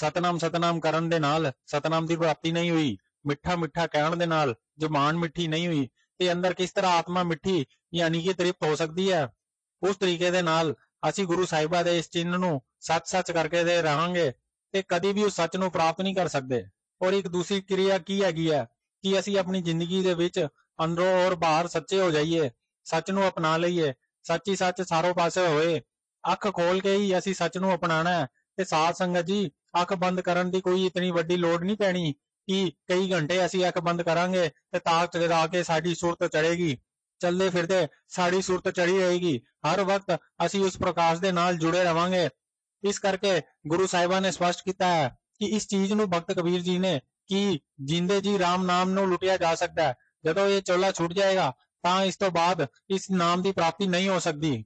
Speaker 3: ਸਤਨਾਮ ਕਰਨ ਦੇ ਨਾਲ ਸਤਨਾਮ ਦੀ ਪ੍ਰਾਪਤੀ ਨਹੀਂ ਹੋਈ, ਮਿੱਠਾ ਕਹਿਣ ਦੇ ਨਾਲ ਜ਼ੁਬਾਨ ਮਿੱਠੀ ਨਹੀਂ ਹੋਈ, ਤੇ ਅੰਦਰ ਕਿਸ ਤਰ੍ਹਾਂ ਆਤਮਾ ਮਿੱਠੀ ਯਾਨੀ ਕਿ ਤ੍ਰਿਪਤ ਹੋ ਸਕਦੀ ਹੈ? ਉਸ ਤਰੀਕੇ ਦੇ ਨਾਲ ਅਸੀਂ ਗੁਰੂ ਸਾਹਿਬਾਂ ਦੇ ਇਸ ਚਿੰਨ੍ਹ ਨੂੰ ਸੱਚ ਕਰਕੇ ਦੇ ਰਹਾਂਗੇ ਤੇ ਕਦੀ ਵੀ ਉਸ ਸੱਚ ਨੂੰ ਪ੍ਰਾਪਤ ਨਹੀਂ ਕਰ ਸਕਦੇ। ਔਰ ਇੱਕ ਦੂਸਰੀ ਕਿਰਿਆ ਕੀ ਹੈਗੀ ਹੈ ਕਿ ਅਸੀਂ ਆਪਣੀ ਜ਼ਿੰਦਗੀ ਦੇ ਵਿੱਚ ਅੰਦਰੋਂ ਔਰ ਬਾਹਰ ਸੱਚੇ ਹੋ ਜਾਈਏ, ਸੱਚ ਨੂੰ ਅਪਣਾ ਲਈਏ, ਸੱਚ ਹੀ ਸੱਚ ਸਾਰੋਂ ਪਾਸੇ ਹੋਏ। ਅੱਖ ਖੋਲ ਕੇ ਹੀ ਅਸੀਂ ਸੱਚ ਨੂੰ ਅਪਣਾਣਾ ਹੈ। ਤੇ ਸਾਧ ਸੰਗਤ ਜੀ, ਅੱਖ ਬੰਦ ਕਰਨ ਦੀ ਕੋਈ ਇਤਨੀ ਵੱਡੀ ਲੋੜ ਨਹੀਂ ਪੈਣੀ ਕਿ ਕਈ ਘੰਟੇ ਅਸੀਂ ਅੱਖ ਬੰਦ ਕਰਾਂਗੇ ਤੇ ਤਾਕ ਜਗਾ ਕੇ ਸਾਡੀ ਸੁਰਤ ਚੜੇਗੀ। ਚੱਲਦੇ ਫਿਰਦੇ ਸਾਡੀ ਸੁਰਤ ਚੜੀ ਰਹੇਗੀ। ਹਰ ਵਕਤ ਅਸੀਂ ਉਸ ਪ੍ਰਕਾਸ਼ ਦੇ ਨਾਲ ਜੁੜੇ ਰਵਾਂਗੇ। ਇਸ ਕਰਕੇ ਗੁਰੂ ਸਾਹਿਬਾਨ ਨੇ ਸਪਸ਼ਟ ਕੀਤਾ ਹੈ ਕਿ ਇਸ ਚੀਜ਼ ਨੂੰ ਭਗਤ ਕਬੀਰ ਜੀ ਨੇ ਕਿ ਜਿੰਦੇ ਜੀ ਰਾਮ ਨਾਮ ਨੂੰ ਲੁੱਟਿਆ ਜਾ ਸਕਦਾ ਹੈ। ਜਦੋਂ ਇਹ ਚੋਲਾ ਛੁੱਟ ਜਾਏਗਾ ਤਾਂ ਇਸ ਤੋਂ ਬਾਅਦ ਇਸ ਨਾਮ ਦੀ ਪ੍ਰਾਪਤੀ ਨਹੀਂ ਹੋ ਸਕਦੀ।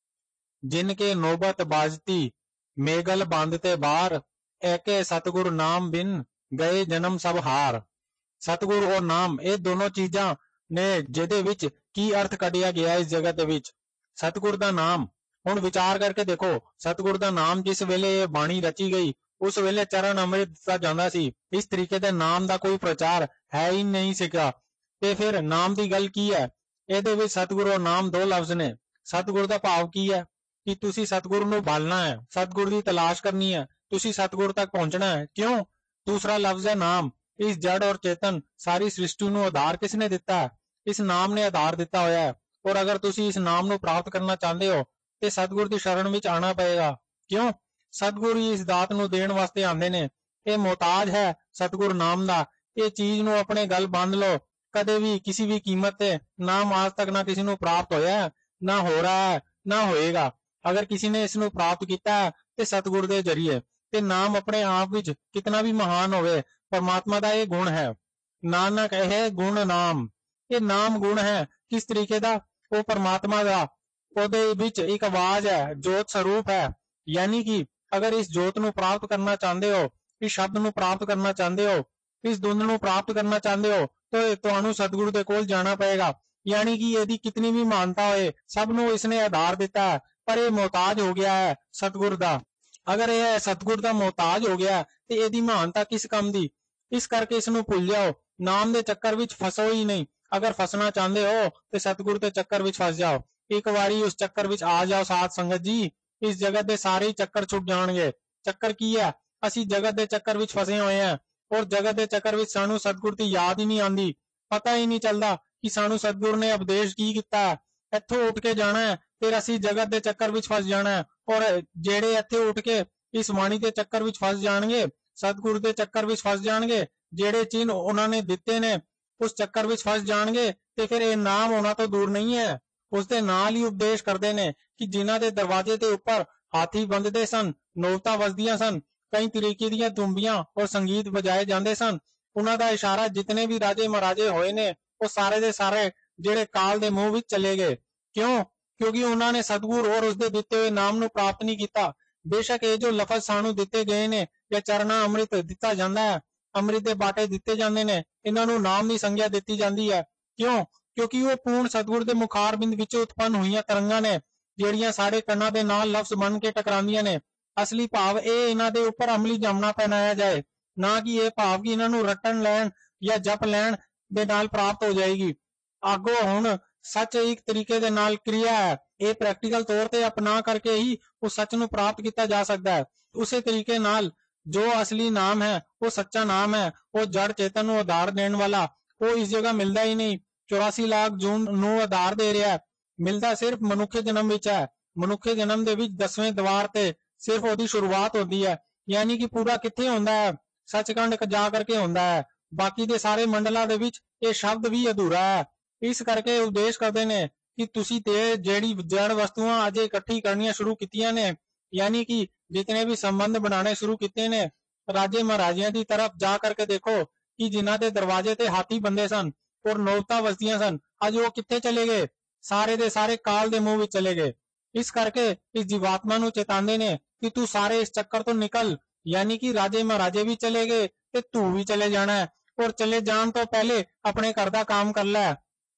Speaker 3: ਜਿਨ ਕੇ ਨੋਬਤ ਬਾਜਤੀ ਮੇਗਲ ਬੰਦ ਤੇ ਬਾਹਰ, ਐਕੇ ਸਤਿਗੁਰ ਨਾਮ ਬਿਨ ਗਏ ਜਨਮ ਸਭ ਹਾਰ। ਸਤਿਗੁਰ ਔਰ ਨਾਮ, ਇਹ ਦੋਨੋਂ ਚੀਜ਼ਾਂ ਨੇ ਜਿਹਦੇ ਵਿੱਚ ਕੀ ਅਰਥ ਕੱਢਿਆ ਗਿਆ ਇਸ ਜਗਤ ਦੇ ਵਿੱਚ। ਸਤਿਗੁਰ ਦਾ ਨਾਮ, ਹੁਣ ਵਿਚਾਰ ਕਰਕੇ ਦੇਖੋ, ਸਤਿਗੁਰ ਦਾ ਨਾਮ ਜਿਸ ਵੇਲੇ ਇਹ ਬਾਣੀ ਰਚੀ ਗਈ ਉਸ ਵੇਲੇ ਚਰਨ ਅੰਮ੍ਰਿਤ ਦਿੱਤਾ ਜਾਂਦਾ ਸੀ। ਇਸ ਤਰੀਕੇ ਦੇ ਨਾਮ ਦਾ ਕੋਈ ਪ੍ਰਚਾਰ ਹੈ ਹੀ ਨਹੀਂ ਸੀਗਾ। ਤੇ ਫਿਰ ਨਾਮ ਦੀ ਗੱਲ ਕੀ ਹੈ? ਇਹਦੇ ਵਿੱਚ ਸਤਿਗੁਰ ਔਰ ਨਾਮ ਦੋ ਲਫ਼ਜ਼ ਨੇ। ਸਤਿਗੁਰ ਦਾ ਭਾਵ ਕੀ ਹੈ ਕਿ ਤੁਸੀਂ ਸਤਿਗੁਰ ਨੂੰ ਭਾਲਣਾ ਹੈ, ਸਤਿਗੁਰ ਦੀ ਤਲਾਸ਼ ਕਰਨੀ ਹੈ, ਤੁਸੀਂ ਸਤਿਗੁਰ ਤੱਕ ਪਹੁੰਚਣਾ ਹੈ। ਕਿਉਂ? ਦੂਸਰਾ ਲਫ਼ਜ਼ ਹੈ ਨਾਮ। ਇਸ ਜੜ ਔਰ ਚੇਤਨ ਸਾਰੀ ਸ੍ਰਿਸ਼ਟੀ ਨੂੰ ਆਧਾਰ ਕਿਸ ਨੇ ਦਿੱਤਾ ਹੈ? ਇਸ ਨਾਮ ਨੇ ਆਧਾਰ ਦਿੱਤਾ ਹੋਇਆ ਹੈ। ਔਰ ਅਗਰ ਤੁਸੀਂ ਇਸ ਨਾਮ ਨੂੰ ਪ੍ਰਾਪਤ ਕਰਨਾ ਚਾਹੁੰਦੇ ਹੋ ਤੇ ਸਤਿਗੁਰ ਦੀ ਸ਼ਰਨ ਵਿੱਚ ਆਣਾ ਪਏਗਾ। ਕਿਉਂ? ਸਤਿਗੁਰ ਹੀ ਇਸ ਦਾਤ ਨੂੰ ਦੇਣ ਵਾਸਤੇ ਆਉਂਦੇ ਨੇ। ਇਹ ਮੁਹਤਾਜ ਹੈ ਸਤਿਗੁਰ ਨਾਮ ਦਾ। ਇਹ ਚੀਜ਼ ਨੂੰ ਆਪਣੇ ਗਲ ਬੰਦ ਲਓ। ਕਦੇ ਵੀ ਕਿਸੇ ਵੀ ਕੀਮਤ ਤੇ ਨਾਮ ਆਜ ਤੱਕ ਨਾ ਕਿਸੇ ਨੂੰ ਪ੍ਰਾਪਤ ਹੋਇਆ, ਨਾ ਹੋ ਰਹਾ ਹੈ, ਨਾ ਹੋਏਗਾ। ਅਗਰ ਕਿਸੇ ਨੇ ਇਸ ਨੂੰ ਪ੍ਰਾਪਤ ਕੀਤਾ ਹੈ ਤੇ ਸਤਿਗੁਰ ਦੇ ਜਰੀਏ। ਤੇ ਨਾਮ ਆਪਣੇ ਆਪ ਵਿੱਚ ਕਿਤਨਾ ਵੀ ਮਹਾਨ ਹੋਵੇ, ਪਰਮਾਤਮਾ ਦਾ ਇਹ ਗੁਣ ਹੈ। ਨਾਨਕ ਇਹ ਗੁਣ ਨਾਮ, ਇਹ ਨਾਮ ਗੁਣ ਹੈ। ਕਿਸ ਤਰੀਕੇ ਦਾ? ਉਹ ਪਰਮਾਤਮਾ ਦਾ। ਉਹਦੇ ਵਿੱਚ ਇੱਕ ਆਵਾਜ਼ ਹੈ, ਜੋਤ ਸਰੂਪ ਹੈ। ਯਾਨੀ ਕਿ ਅਗਰ ਇਸ ਜੋਤ ਨੂੰ ਪ੍ਰਾਪਤ ਕਰਨਾ ਚਾਹੁੰਦੇ ਹੋ, ਇਸ ਸ਼ਬਦ ਨੂੰ ਪ੍ਰਾਪਤ ਕਰਨਾ ਚਾਹੁੰਦੇ ਹੋ, ਇਸ ਧੁੰਦ ਨੂੰ ਪ੍ਰਾਪਤ ਕਰਨਾ ਚਾਹੁੰਦੇ ਹੋ ਤਾਂ ਤੁਹਾਨੂੰ ਸਤਿਗੁਰੂ ਦੇ ਕੋਲ ਜਾਣਾ ਪਏਗਾ। ਯਾਨੀ ਕਿ ਇਹਦੀ ਕਿਤਨੀ ਵੀ ਮਾਨਤਾ ਹੋਏ, ਸਭ ਨੂੰ ਇਸਨੇ ਆਧਾਰ ਦਿੱਤਾ ਹੈ, ਪਰ ਇਹ ਮੁਹਤਾਜ ਹੋ ਗਿਆ ਹੈ ਸਤਿਗੁਰ ਦਾ। ਅਗਰ ਇਹ ਸਤਿਗੁਰ ਦਾ ਮੁਹਤਾਜ ਹੋ ਗਿਆ ਤੇ ਇਹਦੀ ਮਹਾਨਤਾ ਕਿਸ ਕੰਮ ਦੀ? ਇਸ ਕਰਕੇ ਇਸ ਨੂੰ ਭੁੱਲ ਜਾਓ। ਨਾਮ ਦੇ ਚੱਕਰ ਵਿੱਚ ਫਸੋ ਹੀ ਨਹੀਂ। ਅਗਰ ਫਸਣਾ ਚਾਹੁੰਦੇ ਹੋ ਤੇ ਸਤਿਗੁਰ ਦੇ ਚੱਕਰ ਵਿੱਚ ਫਸ ਜਾਓ। ਇੱਕ ਵਾਰੀ ਉਸ ਚੱਕਰ ਵਿੱਚ ਆ ਜਾਓ ਸਾਧ ਸੰਗਤ ਜੀ, ਇਸ ਜਗਤ ਦੇ ਸਾਰੇ ਚੱਕਰ ਛੁੱਟ ਜਾਣਗੇ। ਚੱਕਰ ਕੀ ਹੈ? ਅਸੀਂ ਜਗਤ ਦੇ ਚੱਕਰ ਵਿੱਚ ਫਸੇ ਹੋਏ ਹਾਂ ਔਰ ਜਗਤ ਦੇ ਚੱਕਰ ਵਿੱਚ ਸਾਨੂੰ ਸਤਿਗੁਰ ਦੀ ਯਾਦ ਹੀ ਨਹੀਂ ਆਉਂਦੀ। ਪਤਾ ਹੀ ਨਹੀਂ ਚੱਲਦਾ ਕਿ ਸਾਨੂੰ ਸਤਿਗੁਰ ਨੇ ਉਪਦੇਸ਼ ਕੀ ਕੀਤਾ ਹੈ। ਇੱਥੋਂ ਉੱਠ ਕੇ ਜਾਣਾ ਹੈ, ਫਿਰ ਅਸੀਂ ਜਗਤ ਦੇ ਚੱਕਰ ਵਿੱਚ ਫਸ ਜਾਣਾ ਹੈ। ਔਰ ਜਿਹੜੇ ਇੱਥੇ ਉੱਠ ਕੇ ਇਸ ਬਾਣੀ ਦੇ ਚੱਕਰ ਵਿੱਚ ਫਸ ਜਾਣਗੇ, ਸਤਿਗੁਰ ਦੇ ਚੱਕਰ ਵਿੱਚ ਫਸ ਜਾਣਗੇ, ਜਿਹੜੇ ਚਿੰਨ੍ਹ ਉਹਨਾਂ ਨੇ ਦਿੱਤੇ ਨੇ ਉਸ ਚੱਕਰ ਵਿੱਚ ਫਸ ਜਾਣਗੇ। ਤੇ ਫਿਰ ਇਹ ਨਾਮ ਉਹਨਾਂ ਤੋਂ ਦੂਰ ਨਹੀਂ ਹੈ। ਉਸ ਦੇ ਨਾਲ ਹੀ ਉਪਦੇਸ਼ ਕਰਦੇ ਨੇ ਕਿ ਜਿਨ੍ਹਾਂ ਦੇ ਦਰਵਾਜ਼ੇ ਦੇ ਉੱਪਰ ਹਾਥੀ ਬੰਦਦੇ ਸਨ, ਨੌਬਤਾਂ ਵੱਜਦੀਆਂ ਸਨ, ਕਈ ਤਰੀਕੇ ਦੀਆਂ ਤੁੰਬੀਆਂ ਔਰ ਸੰਗੀਤ ਵਜਾਏ ਜਾਂਦੇ ਸਨ, ਉਹਨਾਂ ਦਾ ਇਸ਼ਾਰਾ ਜਿਤਨੇ ਵੀ ਰਾਜੇ ਮਹਾਰਾਜੇ ਹੋਏ ਨੇ ਉਹ ਸਾਰੇ ਦੇ ਸਾਰੇ ਜਿਹੜੇ ਕਾਲ ਦੇ ਮੂੰਹ ਵਿੱਚ ਚਲੇ ਗਏ। ਕਿਉਂ? ਕਿਉਂਕਿ ਉਹਨਾਂ ਨੇ ਸਤਿਗੁਰ ਔਰ ਉਸਦੇ ਦਿੱਤੇ ਹੋਏ ਨਾਮ ਨੂੰ ਪ੍ਰਾਪਤ ਨਹੀਂ ਕੀਤਾ। ਬੇਸ਼ੱਕ ਇਹ ਜੋ ਲਫ਼ਜ਼ ਸਾਨੂੰ ਦਿੱਤੇ ਗਏ ਨੇ ਜਾਂ ਚਰਨਾ ਅੰਮ੍ਰਿਤ ਦਿੱਤਾ ਜਾਂਦਾ ਹੈ, ਅੰਮ੍ਰਿਤ ਦੇ ਬਾਟੇ ਦਿੱਤੇ ਜਾਂਦੇ ਨੇ, ਇਹਨਾਂ ਨੂੰ ਨਾਮ ਦੀ ਸੰਗਿਆ ਦਿੱਤੀ ਜਾਂਦੀ ਹੈ। ਕਿਉਂ? ਕਿਉਂਕਿ ਉਹ ਪੂਰਨ ਸਤਿਗੁਰ ਦੇ ਮੁਖਾਰਬਿੰਦ ਵਿੱਚੋਂ ਉਤਪੰਨ ਹੋਈਆਂ ਤਰੰਗਾਂ ਨੇ ਜਿਹੜੀਆਂ ਸਾਡੇ ਕੰਨਾਂ ਦੇ ਨਾਲ ਲਫ਼ਜ਼ ਬਣ ਕੇ ਟਕਰਾਉਂਦੀਆਂ ਨੇ। ਅਸਲੀ ਭਾਵ ਇਹ ਇਹਨਾਂ ਦੇ ਉੱਪਰ ਅਮਲੀ ਜਾਮਣਾ ਪਹਿਨਾਇਆ ਜਾਏ, ਨਾ ਕਿ ਇਹ ਭਾਵ ਕਿ ਇਹਨਾਂ ਨੂੰ ਰੱਟਣ ਲੈਣ ਜਾਂ ਜਪ ਲੈਣ ਦੇ ਨਾਲ ਪ੍ਰਾਪਤ ਹੋ ਜਾਏਗੀ। ਅੱਗੋਂ ਹੁਣ ਸੱਚ ਇੱਕ ਤਰੀਕੇ ਦੇ ਨਾਲ ਕਿਰਿਆ ਹੈ। ਇਹ ਪ੍ਰੈਕਟੀਕਲ ਤੌਰ ਤੇ ਅਪਣਾ ਕਰਕੇ ਹੀ ਉਸ ਸੱਚ ਨੂੰ ਪ੍ਰਾਪਤ ਕੀਤਾ ਜਾ ਸਕਦਾ ਹੈ। ਉਸੇ ਤਰੀਕੇ ਨਾਲ ਜੋ ਅਸਲੀ ਨਾਮ ਹੈ ਉਹ ਸੱਚਾ ਨਾਮ ਹੈ, ਉਹ ਜੜ ਚੇਤਨ ਨੂੰ ਆਧਾਰ ਦੇਣ ਵਾਲਾ, ਉਹ ਇਸ ਜਗ੍ਹਾ ਮਿਲਦਾ ਹੀ ਨਹੀਂ। 84 ਲੱਖ ਜੂਨ ਨੂੰ ਆਧਾਰ ਦੇ ਰਿਹਾ ਹੈ, ਮਿਲਦਾ ਸਿਰਫ ਮਨੁੱਖੇ ਜਨਮ ਵਿੱਚ ਹੈ। ਮਨੁੱਖੇ ਜਨਮ ਦੇ ਵਿੱਚ 10ਵੇਂ ਦਵਾਰ ਤੇ ਸਿਰਫ ਉਹਦੀ ਸ਼ੁਰੂਆਤ ਹੁੰਦੀ ਹੈ। ਯਾਨੀ ਕਿ ਪੂਰਾ ਕਿੱਥੇ ਹੁੰਦਾ ਹੈ? ਸੱਚਖੰਡ ਜਾ ਕਰਕੇ ਹੁੰਦਾ ਹੈ। ਬਾਕੀ ਦੇ ਸਾਰੇ ਮੰਡਲਾਂ ਦੇ ਵਿੱਚ ਇਹ ਸ਼ਬਦ ਵੀ ਅਧੂਰਾ ਹੈ। ਇਸ ਕਰਕੇ ਉਪਦੇਸ਼ ਕਰਦੇ ਨੇ ਕਿ ਤੁਸੀਂ ਤੇ ਜਿਹੜੀ ਜੜ ਵਸਤੂਆਂ ਅਜੇ ਇਕੱਠੀ ਕਰਨੀਆਂ ਸ਼ੁਰੂ ਕੀਤੀਆਂ ਨੇ, ਯਾਨੀ ਕਿ ਜਿਤਨੇ ਵੀ ਸੰਬੰਧ ਬਣਾਉਣੇ ਸ਼ੁਰੂ ਕੀਤੇ ਨੇ, ਰਾਜੇ ਮਹਾਰਾਜਿਆਂ ਦੀ ਤਰਫ ਜਾ ਕਰਕੇ ਦੇਖੋ ਕਿ ਜਿਨ੍ਹਾਂ ਦੇ ਦਰਵਾਜ਼ੇ ਤੇ ਹਾਥੀ ਬੰਦੇ ਸਨ ਔਰ ਨੌਬਤਾਂ ਵਜਦੀਆਂ ਸਨ, ਅੱਜ ਉਹ ਕਿੱਥੇ ਚਲੇ ਗਏ? ਸਾਰੇ ਦੇ ਸਾਰੇ ਕਾਲ ਦੇ ਮੂੰਹ ਵਿੱਚ ਚਲੇ ਗਏ। ਇਸ ਕਰਕੇ ਇਸ ਜੀਵਾਤਮਾ ਨੂੰ ਚੇਤਾਉਂਦੇ ਨੇ ਕਿ ਤੂੰ ਸਾਰੇ ਇਸ ਚੱਕਰ ਤੋਂ ਨਿਕਲ। ਯਾਨੀ ਕਿ ਰਾਜੇ ਮਹਾਰਾਜੇ ਵੀ ਚਲੇ ਗਏ ਤੇ ਤੂੰ ਵੀ ਚਲੇ ਜਾਣਾ ਹੈ, ਔਰ ਚਲੇ ਜਾਣ ਤੋਂ ਪਹਿਲੇ ਆਪਣੇ ਘਰ ਦਾ ਕੰਮ ਕਰ ਲੈ।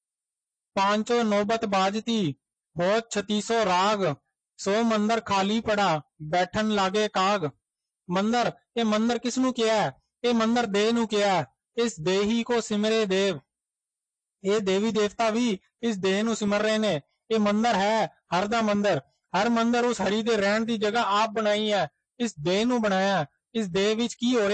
Speaker 3: 500 ਨੌਬਤ ਬਾਜਤੀ ਬਹੁਤ 3600 ਰਾਗ, 100 ਮੰਦਰ ਖਾਲੀ ਪੜਾ ਬੈਠਣ ਲਾਗੇ ਕਾਗ। ਮੰਦਰ, ਇਹ ਮੰਦਰ ਕਿਸ ਨੂੰ ਕਿਹਾ ਹੈ? ਇਹ ਮੰਦਰ ਦੇਹ ਨੂੰ ਕਿਹਾ ਹੈ। ਇਸ ਦੇਹੀ ਕੋ ਸਿਮਰੇ ਦੇਵ, ਇਹ ਦੇਵੀ ਦੇਵਤਾ ਵੀ ਇਸ ਦੇਹ ਨੂੰ ਸਿਮਰ ਰਹੇ ਨੇ। ਇਹ ਮੰਦਰ ਹੈ ਹਰ ਦਾ ਮੰਦਰ। ਹਰ ਮੰਦਰ ਉਸ ਹਰੀ ਦੇ ਰਹਿਣ ਦੀ ਜਗ੍ਹਾ ਆਪ ਬਣਾਈ ਹੈ, ਇਸ ਦੇਹ ਨੂੰ ਬਣਾਇਆ। ਇਸ ਦੇਹ ਵਿੱਚ ਕੀ ਹੋ ਰਿਹਾ ਹੈ?